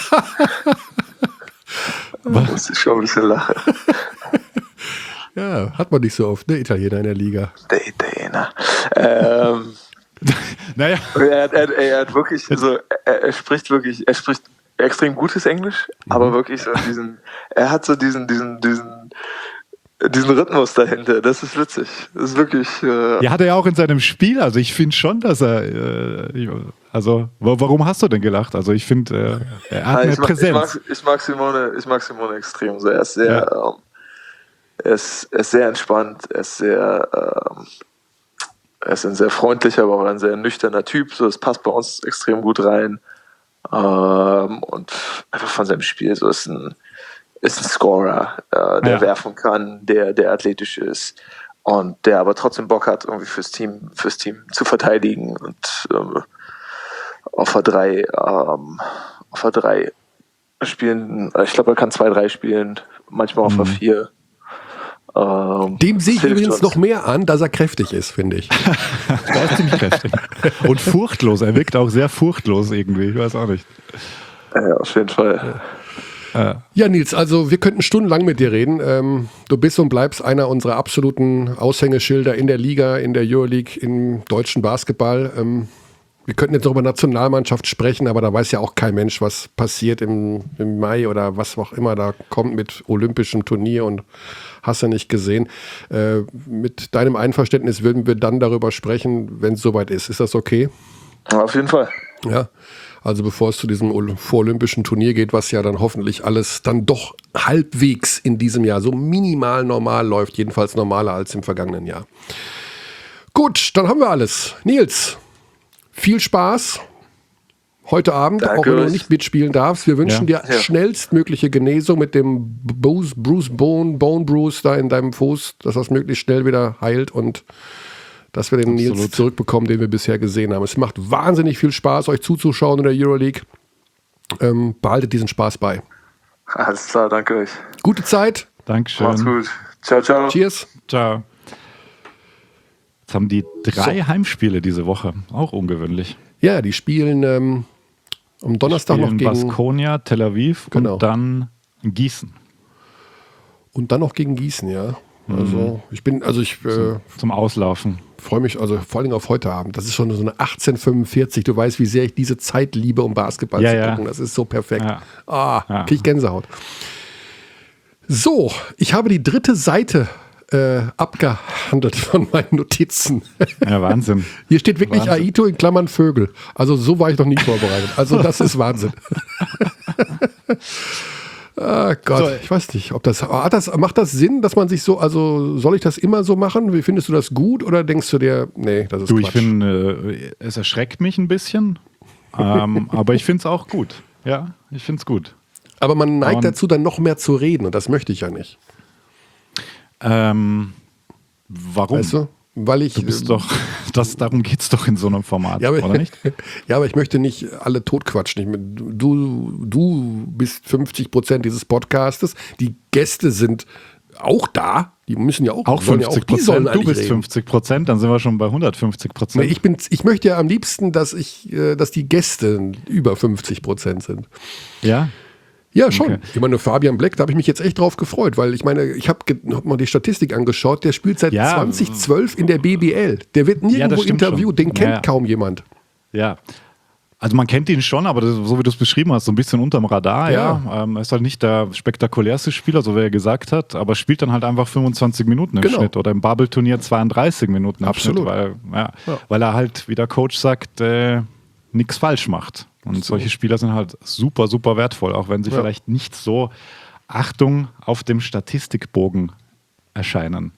Das ist schon ein bisschen lachen. Ja, hat man nicht so oft, ne? Italiener in der Liga. Der Italiener. Ähm, Naja, er, hat, er, er hat wirklich, also er, er spricht wirklich, er spricht extrem gutes Englisch, aber wirklich so diesen, er hat so diesen, diesen, diesen, diesen Rhythmus dahinter. Das ist witzig. Das ist wirklich. Äh, ja, hat er ja auch in seinem Spiel. Also ich finde schon, dass er. Äh, also wa- warum hast du denn gelacht? Also ich finde, äh, er hat Ja, eine ich, mag, ich, Präsenz. mag, ich, mag Simone, ich mag Simone extrem sehr. Er ist sehr, ähm, er ist, er ist sehr entspannt, er ist sehr, ähm, er ist ein sehr freundlicher, aber auch ein sehr nüchterner Typ. So, das passt bei uns extrem gut rein. Ähm, und einfach von seinem Spiel, so ist ein, ist ein Scorer, äh, der Ja. werfen kann, der, der athletisch ist und der aber trotzdem Bock hat, irgendwie fürs Team, fürs Team zu verteidigen und ähm, auf der drei, ähm, auf der drei spielen, ich glaube, er kann zwei, drei spielen, manchmal auf der vier. Ähm, Dem sehe ich das hilft übrigens uns. noch mehr an, dass er kräftig ist, finde ich. Der ist ziemlich kräftig. Und furchtlos. Er wirkt auch sehr furchtlos irgendwie. Ich weiß auch nicht. Ja, auf jeden Fall. Ja, Nils, also wir könnten stundenlang mit dir reden. Ähm, du bist und bleibst einer unserer absoluten Aushängeschilder in der Liga, in der Euroleague, im deutschen Basketball. Ähm, wir könnten jetzt noch über Nationalmannschaft sprechen, aber da weiß ja auch kein Mensch, was passiert im, im Mai oder was auch immer da kommt mit olympischem Turnier und hast du nicht gesehen. Äh, mit deinem Einverständnis würden wir dann darüber sprechen, wenn es soweit ist. Ist das okay? Auf jeden Fall. Ja, also bevor es zu diesem Ol- vorolympischen Turnier geht, was ja dann hoffentlich alles dann doch halbwegs in diesem Jahr so minimal normal läuft, jedenfalls normaler als im vergangenen Jahr. Gut, dann haben wir alles. Nils, viel Spaß heute Abend, Danke auch wenn du euch. nicht mitspielen darfst. Wir wünschen Ja. dir Ja. schnellstmögliche Genesung mit dem Bruce, Bruce Bone, Bone Bruce da in deinem Fuß, dass das möglichst schnell wieder heilt und dass wir den Nils Absolut. zurückbekommen, den wir bisher gesehen haben. Es macht wahnsinnig viel Spaß, euch zuzuschauen in der Euroleague. Ähm, behaltet diesen Spaß bei. Alles klar, danke euch. Gute Zeit. Dankeschön. Macht's gut. Ciao, ciao. Cheers. Ciao. Jetzt haben die drei Heimspiele diese Woche. Auch ungewöhnlich. Ja, die spielen ähm, am Donnerstag noch Spielen gegen Baskonia, Tel Aviv Genau. und dann Gießen. und dann noch gegen Gießen, ja. Also ich bin, also ich äh, Zum Auslaufen. freue mich also vor allem auf heute Abend. Das ist schon so eine achtzehn fünfundvierzig. Du weißt, wie sehr ich diese Zeit liebe, um Basketball Ja, zu ja. gucken. Das ist so perfekt. Ja. Ah, Ja. krieg ich Gänsehaut. So, ich habe die dritte Seite äh, abgehandelt von meinen Notizen. Ja, Wahnsinn. Hier steht wirklich Wahnsinn. Aito in Klammern Vögel. Also so war ich noch nie vorbereitet. Also das ist Wahnsinn. Ah Gott, So. ich weiß nicht, ob das, hat das, macht das Sinn, dass man sich so, also soll ich das immer so machen? Wie findest du das gut oder denkst du dir, nee, das ist Du, Quatsch? ich finde, äh, es erschreckt mich ein bisschen, ähm, aber ich finde es auch gut. Ja, ich finde es gut. Aber man neigt Und- dazu, dann noch mehr zu reden und das möchte ich ja nicht. Ähm, warum? Weißt du? Weil ich. Du bist doch, das, darum geht es doch in so einem Format, ja, aber, oder nicht? ja, aber ich möchte nicht alle totquatschen. Ich, du, du bist fünfzig Prozent dieses Podcastes. Die Gäste sind auch da. Die müssen ja auch, Auch sollen ja fünfzig die sollen Prozent, du eigentlich bist reden. fünfzig Prozent, dann sind wir schon bei hundertfünfzig Nee, Prozent. Ich, bin, ich möchte ja am liebsten, dass, ich, äh, dass die Gäste über fünfzig Prozent sind. Ja? Ja, schon. Okay. Ich meine, Fabian Black, da habe ich mich jetzt echt drauf gefreut, weil ich meine, ich habe hab mal die Statistik angeschaut, der spielt seit Ja. zwanzig zwölf in der B B L. Der wird nirgendwo stimmt interviewt, schon. den kennt Ja, ja. kaum jemand. Ja. Also man kennt ihn schon, aber das, so wie du es beschrieben hast, so ein bisschen unterm Radar, ja. Ja. Ähm, er ist halt nicht der spektakulärste Spieler, so wie er gesagt hat, aber spielt dann halt einfach fünfundzwanzig Minuten im Genau. Schnitt oder im Bubble-Turnier zweiunddreißig Minuten im Absolut. Schnitt, weil, ja, Ja. weil er halt, wie der Coach sagt, äh, nichts falsch macht. Und solche Spieler sind halt super, super wertvoll, auch wenn sie Ja. vielleicht nicht so, Achtung, auf dem Statistikbogen erscheinen.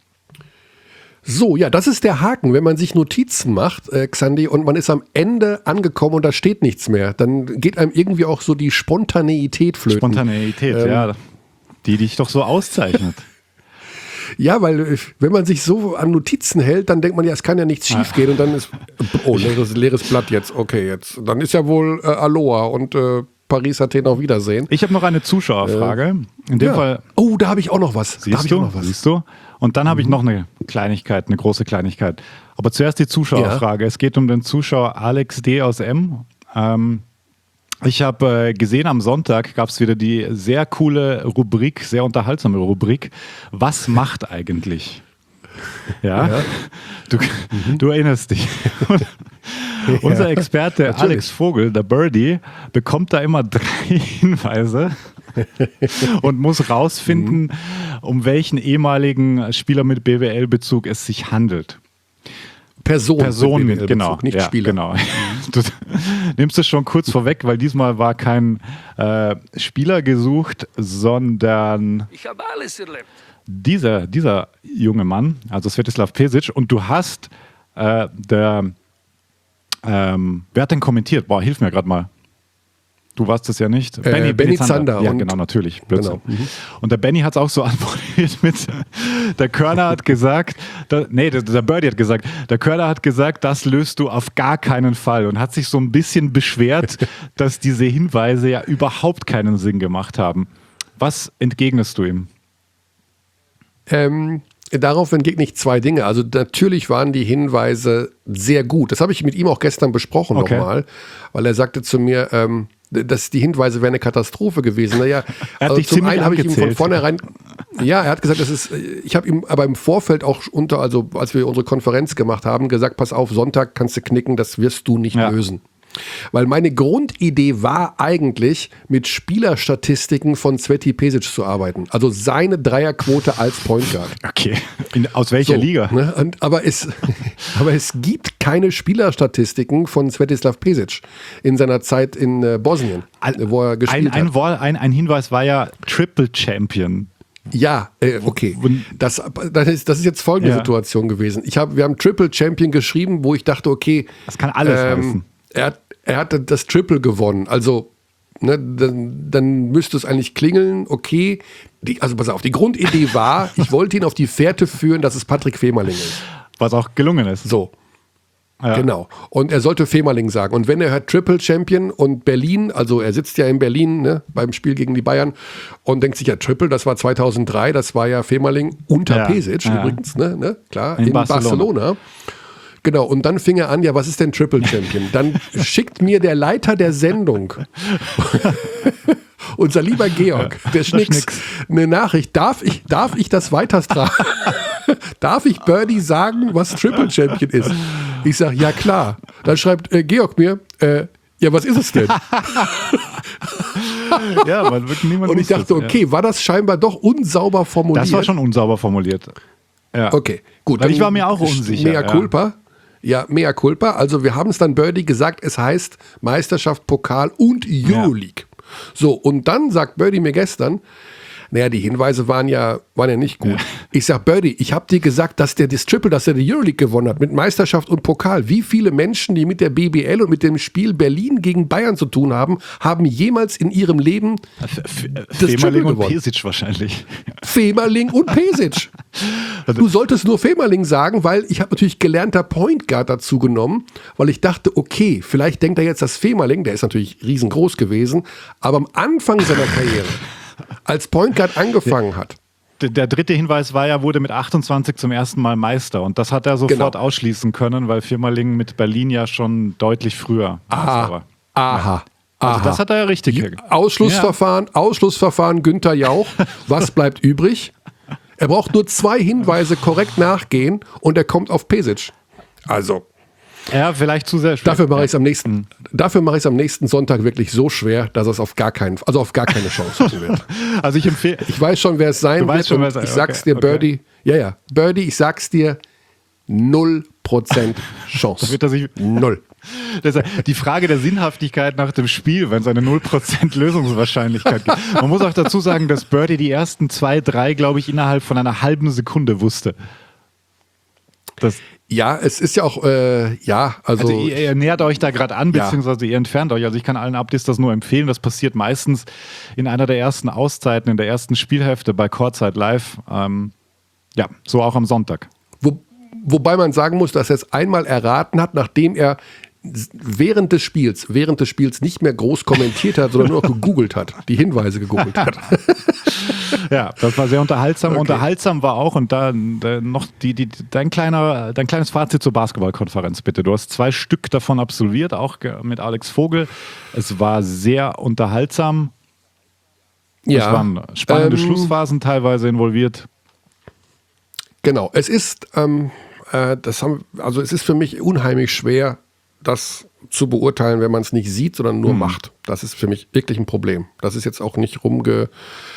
So, ja, das ist der Haken. Wenn man sich Notizen macht, äh, Xandi, und man ist am Ende angekommen und da steht nichts mehr, dann geht einem irgendwie auch so die Spontaneität flöten. Spontaneität, Ähm, ja, die dich doch so auszeichnet. Ja, weil äh, wenn man sich so an Notizen hält, dann denkt man ja, es kann ja nichts schief gehen und dann ist, oh, leeres, leeres Blatt jetzt, okay, jetzt. Dann ist ja wohl äh, Aloha und äh, Paris Athen auf Wiedersehen. Ich habe noch eine Zuschauerfrage. In dem Ja. Fall, Oh, da habe ich auch noch was. da habe siehst ich auch du, noch was. siehst du? Und dann habe ich noch eine Kleinigkeit, eine große Kleinigkeit. Aber zuerst die Zuschauerfrage. Es geht um den Zuschauer Alex D. aus M. Ähm, ich habe äh, gesehen, am Sonntag gab es wieder die sehr coole Rubrik, sehr unterhaltsame Rubrik. Was macht eigentlich? Ja, Du, du erinnerst dich. Unser Experte natürlich. Alex Vogel, der Birdie, bekommt da immer drei Hinweise und muss rausfinden, um welchen ehemaligen Spieler mit B W L-Bezug es sich handelt. Person, Person, mit B W L-Bezug, genau, nicht ja, Spieler. genau. Du nimmst es schon kurz vorweg, weil diesmal war kein äh, Spieler gesucht, sondern Ich habe alles erlebt. dieser, dieser junge Mann, also Svetislav Pesic, und du hast äh, der, ähm, wer hat denn kommentiert? Boah, hilf mir gerade mal. Du warst es ja nicht. Äh, Benny Zander Ja, und- genau, natürlich. Blödsinn. Genau. Mhm. Und der Benny hat es auch so antwortet mit, der Körner hat gesagt, da, nee, der, der Birdie hat gesagt, der Körner hat gesagt, das löst du auf gar keinen Fall und hat sich so ein bisschen beschwert, dass diese Hinweise ja überhaupt keinen Sinn gemacht haben. Was entgegnest du ihm? Ähm, darauf entgegne ich zwei Dinge. Also natürlich waren die Hinweise sehr gut. Das habe ich mit ihm auch gestern besprochen Okay. nochmal, weil er sagte zu mir, ähm, dass die Hinweise wären eine Katastrophe gewesen. Naja, Er hat also dich zum ziemlich einen habe ich ihm von angezählt. vornherein, ja, er hat gesagt, das ist, ich habe ihm aber im Vorfeld auch unter, also als wir unsere Konferenz gemacht haben, gesagt, pass auf, Sonntag kannst du knicken, das wirst du nicht Ja. lösen. Weil meine Grundidee war eigentlich, mit Spielerstatistiken von Sveti Pesic zu arbeiten. Also seine Dreierquote als Point Guard. Okay. In, aus welcher So, Liga? Ne? Und, aber, es, aber es gibt keine Spielerstatistiken von Svetislav Pesic in seiner Zeit in äh, Bosnien, wo er Ein, gespielt ein, hat. Wort- ein, ein Hinweis war ja Triple Champion. Ja, äh, okay. Wenn- Das, das, ist, das ist jetzt folgende Ja. Situation gewesen. Ich hab, wir haben Triple Champion geschrieben, wo ich dachte, okay, Das kann alles heißen. er, hat, er hatte das Triple gewonnen. Also, ne, dann, dann müsste es eigentlich klingeln, okay. Die, also pass auf, die Grundidee war, ich wollte ihn auf die Fährte führen, dass es Patrick Femerling ist. Was auch gelungen ist. So. Ja. Genau. Und er sollte Femerling sagen. Und wenn er hört Triple Champion und Berlin, also er sitzt ja in Berlin, ne, beim Spiel gegen die Bayern und denkt sich ja, Triple, das war zweitausenddrei, das war ja Femerling unter Ja, Pesic ja. übrigens, ne, ne, klar, In in, Barcelona. Barcelona. Genau, und dann fing er an, ja, was ist denn Triple Champion? Dann schickt mir der Leiter der Sendung, unser lieber Georg, der Schnicks, Schnicks. eine Nachricht. Darf ich, darf ich das weitertragen? Darf ich Birdie sagen, was Triple Champion ist? Ich sage, ja klar. Dann schreibt äh, Georg mir, äh, ja, was ist es denn? Ja, weil wirklich niemand Und ich wusste dachte, es, ja. okay, war das scheinbar doch unsauber formuliert? Das war schon unsauber formuliert. Ja. Okay, gut. Weil ich dann war mir auch unsicher, Mea ja. culpa. Ja, mea culpa. Also wir haben es dann Birdie gesagt, es heißt Meisterschaft, Pokal und Euroleague. So, und dann sagt Birdie mir gestern, naja, die Hinweise waren ja, waren ja nicht gut. Ja. Ich sag, Birdie, ich habe dir gesagt, dass der das Triple, dass er die Euroleague gewonnen hat, mit Meisterschaft und Pokal. Wie viele Menschen, die mit der B B L und mit dem Spiel Berlin gegen Bayern zu tun haben, haben jemals in ihrem Leben das Triple gewonnen? Und Pesic wahrscheinlich. Femerling und Pesic. Du solltest nur Femerling sagen, weil ich habe natürlich gelernter Point Guard dazu genommen, weil ich dachte, okay, vielleicht denkt er jetzt, dass Femerling, der ist natürlich riesengroß gewesen, aber am Anfang seiner Karriere, als Point Guard angefangen hat. Der, der dritte Hinweis war ja, wurde mit achtundzwanzig zum ersten Mal Meister. Und das hat er sofort genau. ausschließen können, weil Femerling mit Berlin ja schon deutlich früher Aha. war. Aha. Also Aha. das hat er ja richtig ja, Ausschlussverfahren, ja. Ausschlussverfahren Günther Jauch. Was bleibt übrig? Er braucht nur zwei Hinweise korrekt nachgehen und er kommt auf Pesic. Also. Ja, vielleicht zu sehr schwer. Dafür mache ich es am nächsten, dafür mache ich es am nächsten Sonntag wirklich so schwer, dass es auf gar keinen, also auf gar keine Chance haben wird. Also ich empfehle. Ich weiß schon, wer es sein wird. Schon, und ich sag's okay, dir, Birdie. Okay. Ja, ja, Birdie, ich sag's dir, null Prozent Chance. Da wird er sich null. Das ist die Frage der Sinnhaftigkeit nach dem Spiel, wenn es eine null Prozent Lösungswahrscheinlichkeit gibt. Man muss auch dazu sagen, dass Birdie die ersten zwei, drei, glaube ich, innerhalb von einer halben Sekunde wusste. Das Ja, es ist ja auch, äh, ja, also... also ihr, ihr nähert euch da gerade an, beziehungsweise ja. ihr entfernt euch. Also ich kann allen Updates das nur empfehlen. Das passiert meistens in einer der ersten Auszeiten, in der ersten Spielhälfte bei Courtside Live. Ähm, ja, so auch am Sonntag. Wo, wobei man sagen muss, dass er es einmal erraten hat, nachdem er während des Spiels, während des Spiels nicht mehr groß kommentiert hat, sondern nur noch gegoogelt hat, die Hinweise gegoogelt hat. Ja, das war sehr unterhaltsam. Okay. Unterhaltsam war auch, und da, da noch die, die, dein, kleiner, dein kleines Fazit zur Basketballkonferenz, bitte. Du hast zwei Stück davon absolviert, auch mit Alex Vogel. Es war sehr unterhaltsam. Ja, es waren spannende ähm, Schlussphasen teilweise involviert. Genau, es ist, ähm, äh, das haben, also es ist für mich unheimlich schwer, das zu beurteilen, wenn man es nicht sieht, sondern nur mhm. macht. Das ist für mich wirklich ein Problem. Das ist jetzt auch nicht rumge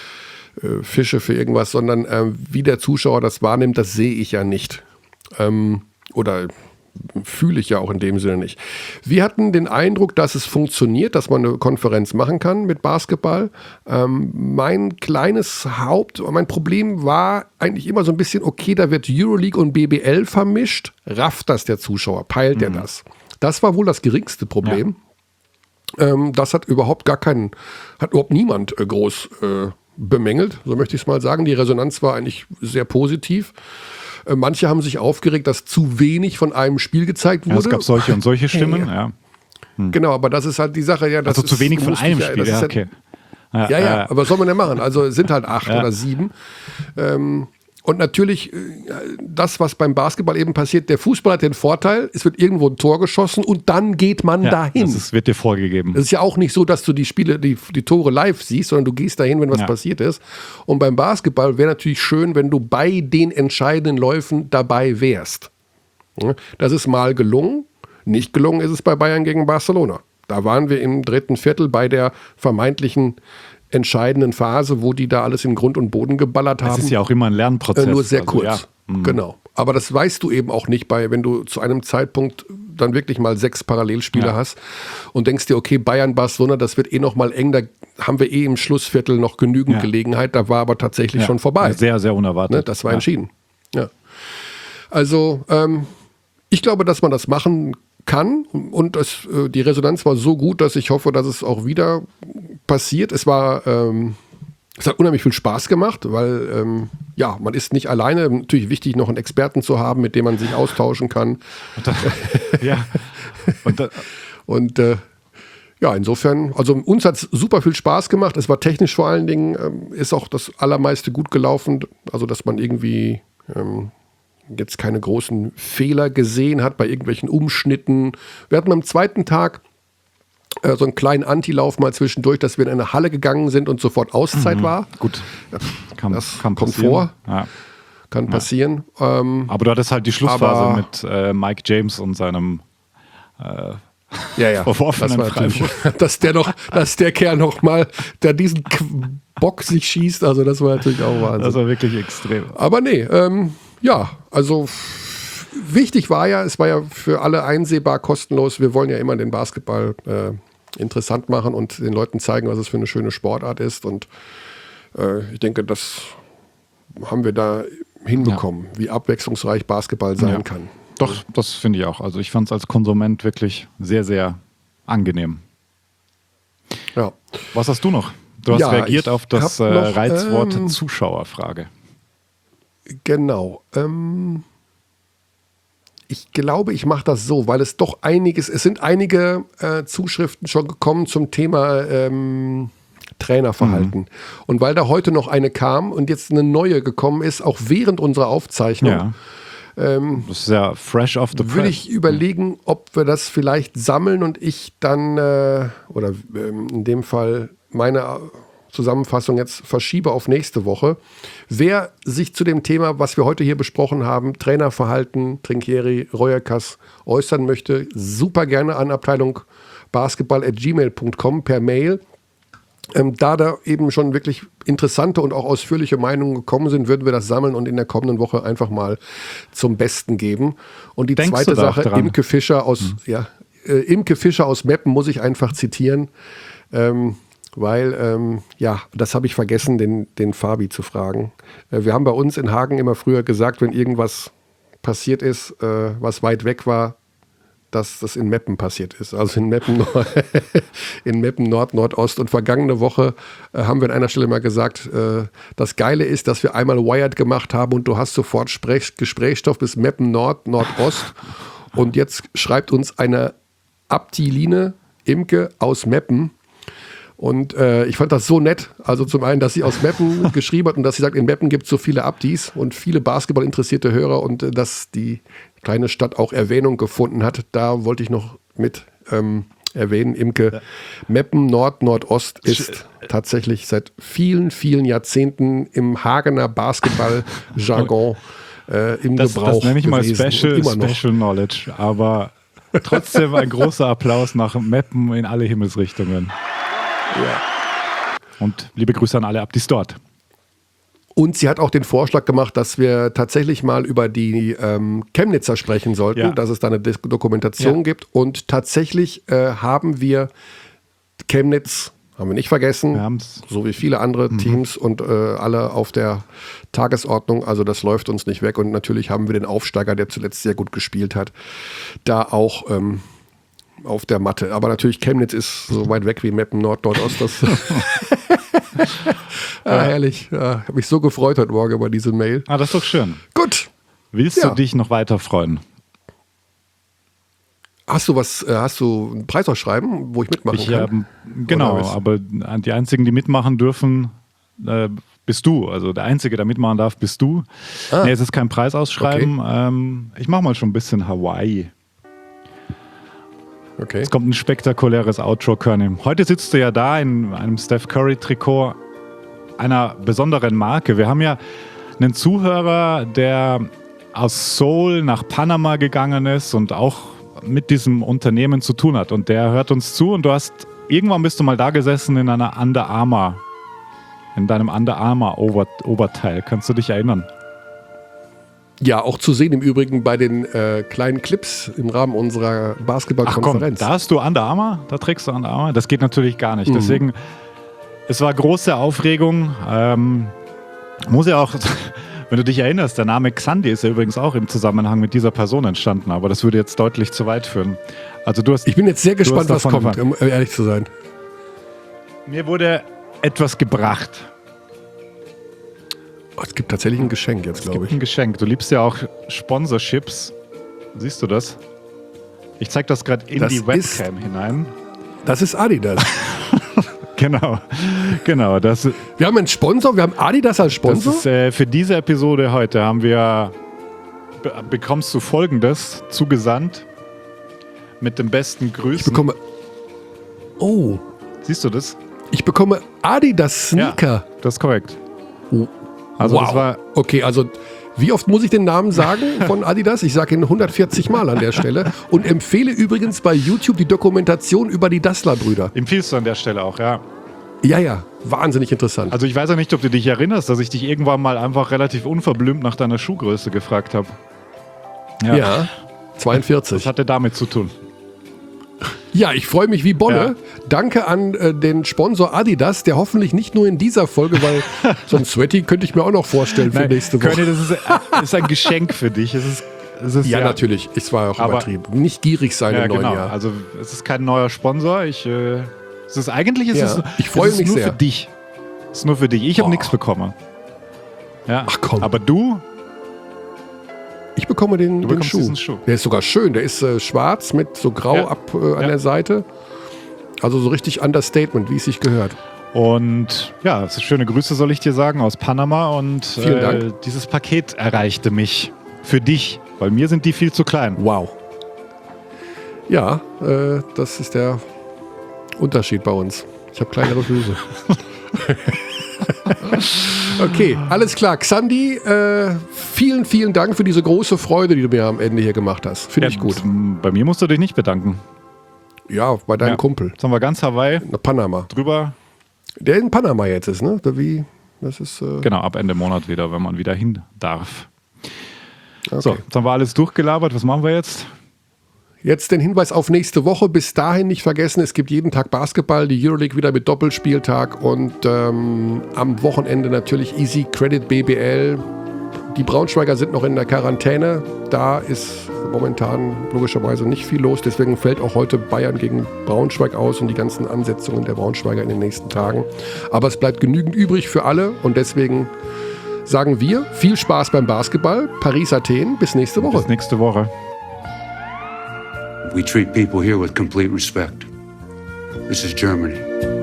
äh, Fische für irgendwas, sondern äh, wie der Zuschauer das wahrnimmt, das sehe ich ja nicht. Ähm, oder fühle ich ja auch in dem Sinne nicht. Wir hatten den Eindruck, dass es funktioniert, dass man eine Konferenz machen kann mit Basketball. Ähm, mein kleines Haupt, mein Problem war eigentlich immer so ein bisschen, okay, da wird Euroleague und B B L vermischt. Rafft das der Zuschauer? Peilt mhm. er das? Das war wohl das geringste Problem. Ja. Ähm, das hat überhaupt gar keinen, hat überhaupt niemand äh, groß äh, bemängelt, so möchte ich es mal sagen. Die Resonanz war eigentlich sehr positiv. Äh, manche haben sich aufgeregt, dass zu wenig von einem Spiel gezeigt wurde. Ja, es gab solche und solche Stimmen, ja. ja. Hm. Genau, aber das ist halt die Sache. Ja, das also zu ist, wenig von einem ja, Spiel, ja, okay. Ja, ja, ja, aber was soll man denn machen? Also es sind halt acht ja. oder sieben. Ähm, Und natürlich, das, was beim Basketball eben passiert, der Fußball hat den Vorteil, es wird irgendwo ein Tor geschossen und dann geht man ja, dahin. Das ist, wird dir vorgegeben. Es ist ja auch nicht so, dass du die Spiele, die, die Tore live siehst, sondern du gehst dahin, wenn was ja. passiert ist. Und beim Basketball wäre natürlich schön, wenn du bei den entscheidenden Läufen dabei wärst. Das ist mal gelungen. Nicht gelungen ist es bei Bayern gegen Barcelona. Da waren wir im dritten Viertel bei der vermeintlichen entscheidenden Phase, wo die da alles in Grund und Boden geballert haben. Das ist ja auch immer ein Lernprozess. Äh, nur sehr also, kurz. Ja. Mhm. Genau. Aber das weißt du eben auch nicht, bei, wenn du zu einem Zeitpunkt dann wirklich mal sechs Parallelspiele ja. hast und denkst dir, okay, Bayern, Barcelona, das wird eh noch mal eng, da haben wir eh im Schlussviertel noch genügend ja. Gelegenheit, da war aber tatsächlich ja. schon vorbei. Sehr, sehr unerwartet. Ne? Das war ja. entschieden. Ja. Also, ähm, ich glaube, dass man das machen kann und es, äh, die Resonanz war so gut, dass ich hoffe, dass es auch wieder passiert. Es war, ähm, es hat unheimlich viel Spaß gemacht, weil ähm, ja, man ist nicht alleine. Natürlich wichtig, noch einen Experten zu haben, mit dem man sich austauschen kann. Und da, ja. Und, da, und äh, ja, insofern, also uns hat es super viel Spaß gemacht. Es war technisch vor allen Dingen, ähm, ist auch das Allermeiste gut gelaufen. Also, dass man irgendwie ähm, jetzt keine großen Fehler gesehen hat bei irgendwelchen Umschnitten. Wir hatten am zweiten Tag äh, so einen kleinen Antilauf mal zwischendurch, dass wir in eine Halle gegangen sind und sofort Auszeit mhm. war. Gut, kann, das kann kommt vor. Ja. Kann passieren. Ja. Ähm, aber du hattest halt die Schlussphase mit äh, Mike James und seinem äh, ja, ja. verworfenen das war dass der noch, dass der Kerl noch mal, der diesen Bock sich schießt, also das war natürlich auch Wahnsinn. Das war wirklich extrem. Aber nee, ähm, ja, also wichtig war ja, es war ja für alle einsehbar kostenlos. Wir wollen ja immer den Basketball äh, interessant machen und den Leuten zeigen, was es für eine schöne Sportart ist. Und äh, ich denke, das haben wir da hinbekommen, ja. wie abwechslungsreich Basketball sein ja. kann. Doch, das finde ich auch. Also ich fand es als Konsument wirklich sehr, sehr angenehm. Ja. Was hast du noch? Du hast ja, reagiert auf das äh, noch, Reizwort ähm, Zuschauerfrage. Genau. Ähm, ich glaube, ich mache das so, weil es doch einiges, es sind einige äh, Zuschriften schon gekommen zum Thema ähm, Trainerverhalten. Mhm. Und weil da heute noch eine kam und jetzt eine neue gekommen ist, auch während unserer Aufzeichnung, Ja. ähm, Das ist ja fresh off the press. würde ich überlegen, ob wir das vielleicht sammeln und ich dann, äh, oder ähm, in dem Fall meine Zusammenfassung jetzt verschiebe auf nächste Woche. Wer sich zu dem Thema, was wir heute hier besprochen haben, Trainerverhalten, Trinkieri, Royakas äußern möchte, super gerne an Abteilung basketball at gmail punkt com per Mail. Ähm, da da eben schon wirklich interessante und auch ausführliche Meinungen gekommen sind, würden wir das sammeln und in der kommenden Woche einfach mal zum Besten geben. Und die Denkst zweite du da auch Sache, dran? Imke Fischer aus, mhm. ja, äh, Imke Fischer aus Meppen muss ich einfach zitieren. Ähm, Weil, ähm, ja, das habe ich vergessen, den, den Fabi zu fragen. Äh, wir haben bei uns in Hagen immer früher gesagt, wenn irgendwas passiert ist, äh, was weit weg war, dass das in Meppen passiert ist. Also in Meppen, Nord- in Meppen Nord, Nordost. Und vergangene Woche äh, haben wir an einer Stelle mal gesagt, äh, das Geile ist, dass wir einmal Wired gemacht haben und du hast sofort Sprech- Gesprächsstoff bis Meppen Nord, Nordost. Und jetzt schreibt uns eine Abtiline Imke aus Meppen. Und äh, ich fand das so nett. Also zum einen, dass sie aus Meppen geschrieben hat und dass sie sagt, in Meppen gibt es so viele Abdis und viele Basketball interessierte Hörer und äh, dass die kleine Stadt auch Erwähnung gefunden hat. Da wollte ich noch mit ähm, erwähnen. Imke, ja. Meppen Nord, Nordost ist tatsächlich seit vielen, vielen Jahrzehnten im Hagener Basketball-Jargon äh, im das, Gebrauch Das nenne ich mal gewesen. Special, Immer noch. Special Knowledge. Aber trotzdem ein großer Applaus nach Meppen in alle Himmelsrichtungen. Ja. Und liebe Grüße an alle Abdis dort. Und sie hat auch den Vorschlag gemacht, dass wir tatsächlich mal über die ähm, Chemnitzer sprechen sollten, Ja. dass es da eine Dis- Dokumentation Ja. gibt. Und tatsächlich äh, haben wir Chemnitz, haben wir nicht vergessen, Wir haben's. so wie viele andere Mhm. Teams und äh, alle auf der Tagesordnung. Also das läuft uns nicht weg. Und natürlich haben wir den Aufsteiger, der zuletzt sehr gut gespielt hat, da auch ähm, auf der Matte. Aber natürlich Chemnitz ist so weit weg wie Meppen Nord, Nordost. Das ah, herrlich. Ja, habe mich so gefreut heute Morgen über diese Mail. Ah, das ist doch schön. Gut. Willst Ja. du dich noch weiter freuen? Hast du was, äh, hast du ein Preisausschreiben, wo ich mitmachen Ich, kann? ähm, genau, Oder was? aber die einzigen, die mitmachen dürfen, äh, bist du. Also der Einzige, der mitmachen darf, bist du. Ah. Nee, es ist kein Preisausschreiben. Ähm, ich mache mal schon ein bisschen Hawaii. Okay. Es kommt ein spektakuläres Outro, Körny. Heute sitzt du ja da in einem Steph Curry-Trikot einer besonderen Marke. Wir haben ja einen Zuhörer, der aus Seoul nach Panama gegangen ist und auch mit diesem Unternehmen zu tun hat. Und der hört uns zu und du hast, irgendwann bist du mal da gesessen in einer Under Armour, in deinem Under Armour Ober- Oberteil. Kannst du dich erinnern? Ja, auch zu sehen im Übrigen bei den äh, kleinen Clips im Rahmen unserer Ach komm, Basketballkonferenz. da hast du Under Armour? Da trägst du Under Armour? Das geht natürlich gar nicht. Mhm. Deswegen, es war große Aufregung. Ähm, muss ja auch, wenn du dich erinnerst, der Name Xandi ist ja übrigens auch im Zusammenhang mit dieser Person entstanden, aber das würde jetzt deutlich zu weit führen. Also du hast, Ich bin jetzt sehr gespannt, was davon kommt, um ehrlich zu sein. mir wurde etwas gebracht. Oh, es gibt tatsächlich ein Geschenk jetzt, Es glaube gibt ich. ein Geschenk. Du liebst ja auch Sponsorships. Siehst du das? Ich zeige das gerade in Das die ist- Webcam hinein. Das ist Adidas. Genau, genau. Das, Wir haben einen Sponsor, wir haben Adidas als das Sponsor. ist äh, für diese Episode heute haben wir be bekommst du Folgendes zugesandt mit den besten ich Grüßen. bekomme. Oh, Siehst du das? ich bekomme Adidas Sneaker. Ja, das ist korrekt. Oh. Also wow. das war Okay, also wie oft muss ich den Namen sagen von Adidas? Ich sage ihn hundertvierzig Mal an der Stelle und empfehle übrigens bei YouTube die Dokumentation über die Dassler-Brüder. empfiehlst du an der Stelle auch, ja. Ja, ja, wahnsinnig interessant. Also ich weiß ja nicht, ob du dich erinnerst, dass ich dich irgendwann mal einfach relativ unverblümt nach deiner Schuhgröße gefragt habe. ja, zweiundvierzig. Das hatte damit zu tun. Ja, ich freue mich wie Bolle. Ja. Danke an äh, den Sponsor Adidas, der hoffentlich nicht nur in dieser Folge, weil so ein Sweaty könnte ich mir auch noch vorstellen für Nein, nächste Woche. Körny, das ist, ist ein Geschenk für dich. Es ist, es ist Ja, natürlich. Es war auch Aber- übertrieben. Nicht gierig sein Ja, im neuen genau. Jahr. Also es ist kein neuer Sponsor. Ich, äh, es ist eigentlich ist Ja, es, ich freue es ist mich nur sehr. für dich. Es ist nur für dich. Ich habe Boah. nichts bekommen. Ja. Ach komm. Aber du? Ich bekomme den, den bekommst Schuh. diesen Schuh. Der ist sogar schön. Der ist äh, schwarz mit so grau Ja. ab äh, an Ja. der Seite. Also so richtig Understatement, wie es sich gehört. Und ja, es ist schöne Grüße soll ich dir sagen aus Panama. Und Vielen äh, Dank. dieses Paket erreichte mich für dich, weil mir sind die viel zu klein. Wow. Ja, äh, das ist der Unterschied bei uns. Ich habe kleinere Füße. Okay, alles klar. Xandi, äh, vielen, vielen Dank für diese große Freude, die du mir am Ende hier gemacht hast. Finde ich gut. Bei mir musst du dich nicht bedanken. Ja, bei deinem Ja. Kumpel. Jetzt haben wir ganz Hawaii Nach Panama. drüber. Der in Panama jetzt ist, ne? Oder wie? Das ist. Äh, Genau, ab Ende Monat wieder, wenn man wieder hin darf. okay. So, jetzt haben wir alles durchgelabert. Was machen wir jetzt? Jetzt den Hinweis auf nächste Woche. Bis dahin nicht vergessen, es gibt jeden Tag Basketball, die Euroleague wieder mit Doppelspieltag und ähm, am Wochenende natürlich Easy Credit B B L. Die Braunschweiger sind noch in der Quarantäne. Da ist momentan logischerweise nicht viel los. Deswegen fällt auch heute Bayern gegen Braunschweig aus und die ganzen Ansetzungen der Braunschweiger in den nächsten Tagen. Aber es bleibt genügend übrig für alle und deswegen sagen wir viel Spaß beim Basketball. Paris, Athen. Bis nächste Woche. Bis nächste Woche. We treat people here with complete respect. This is Germany.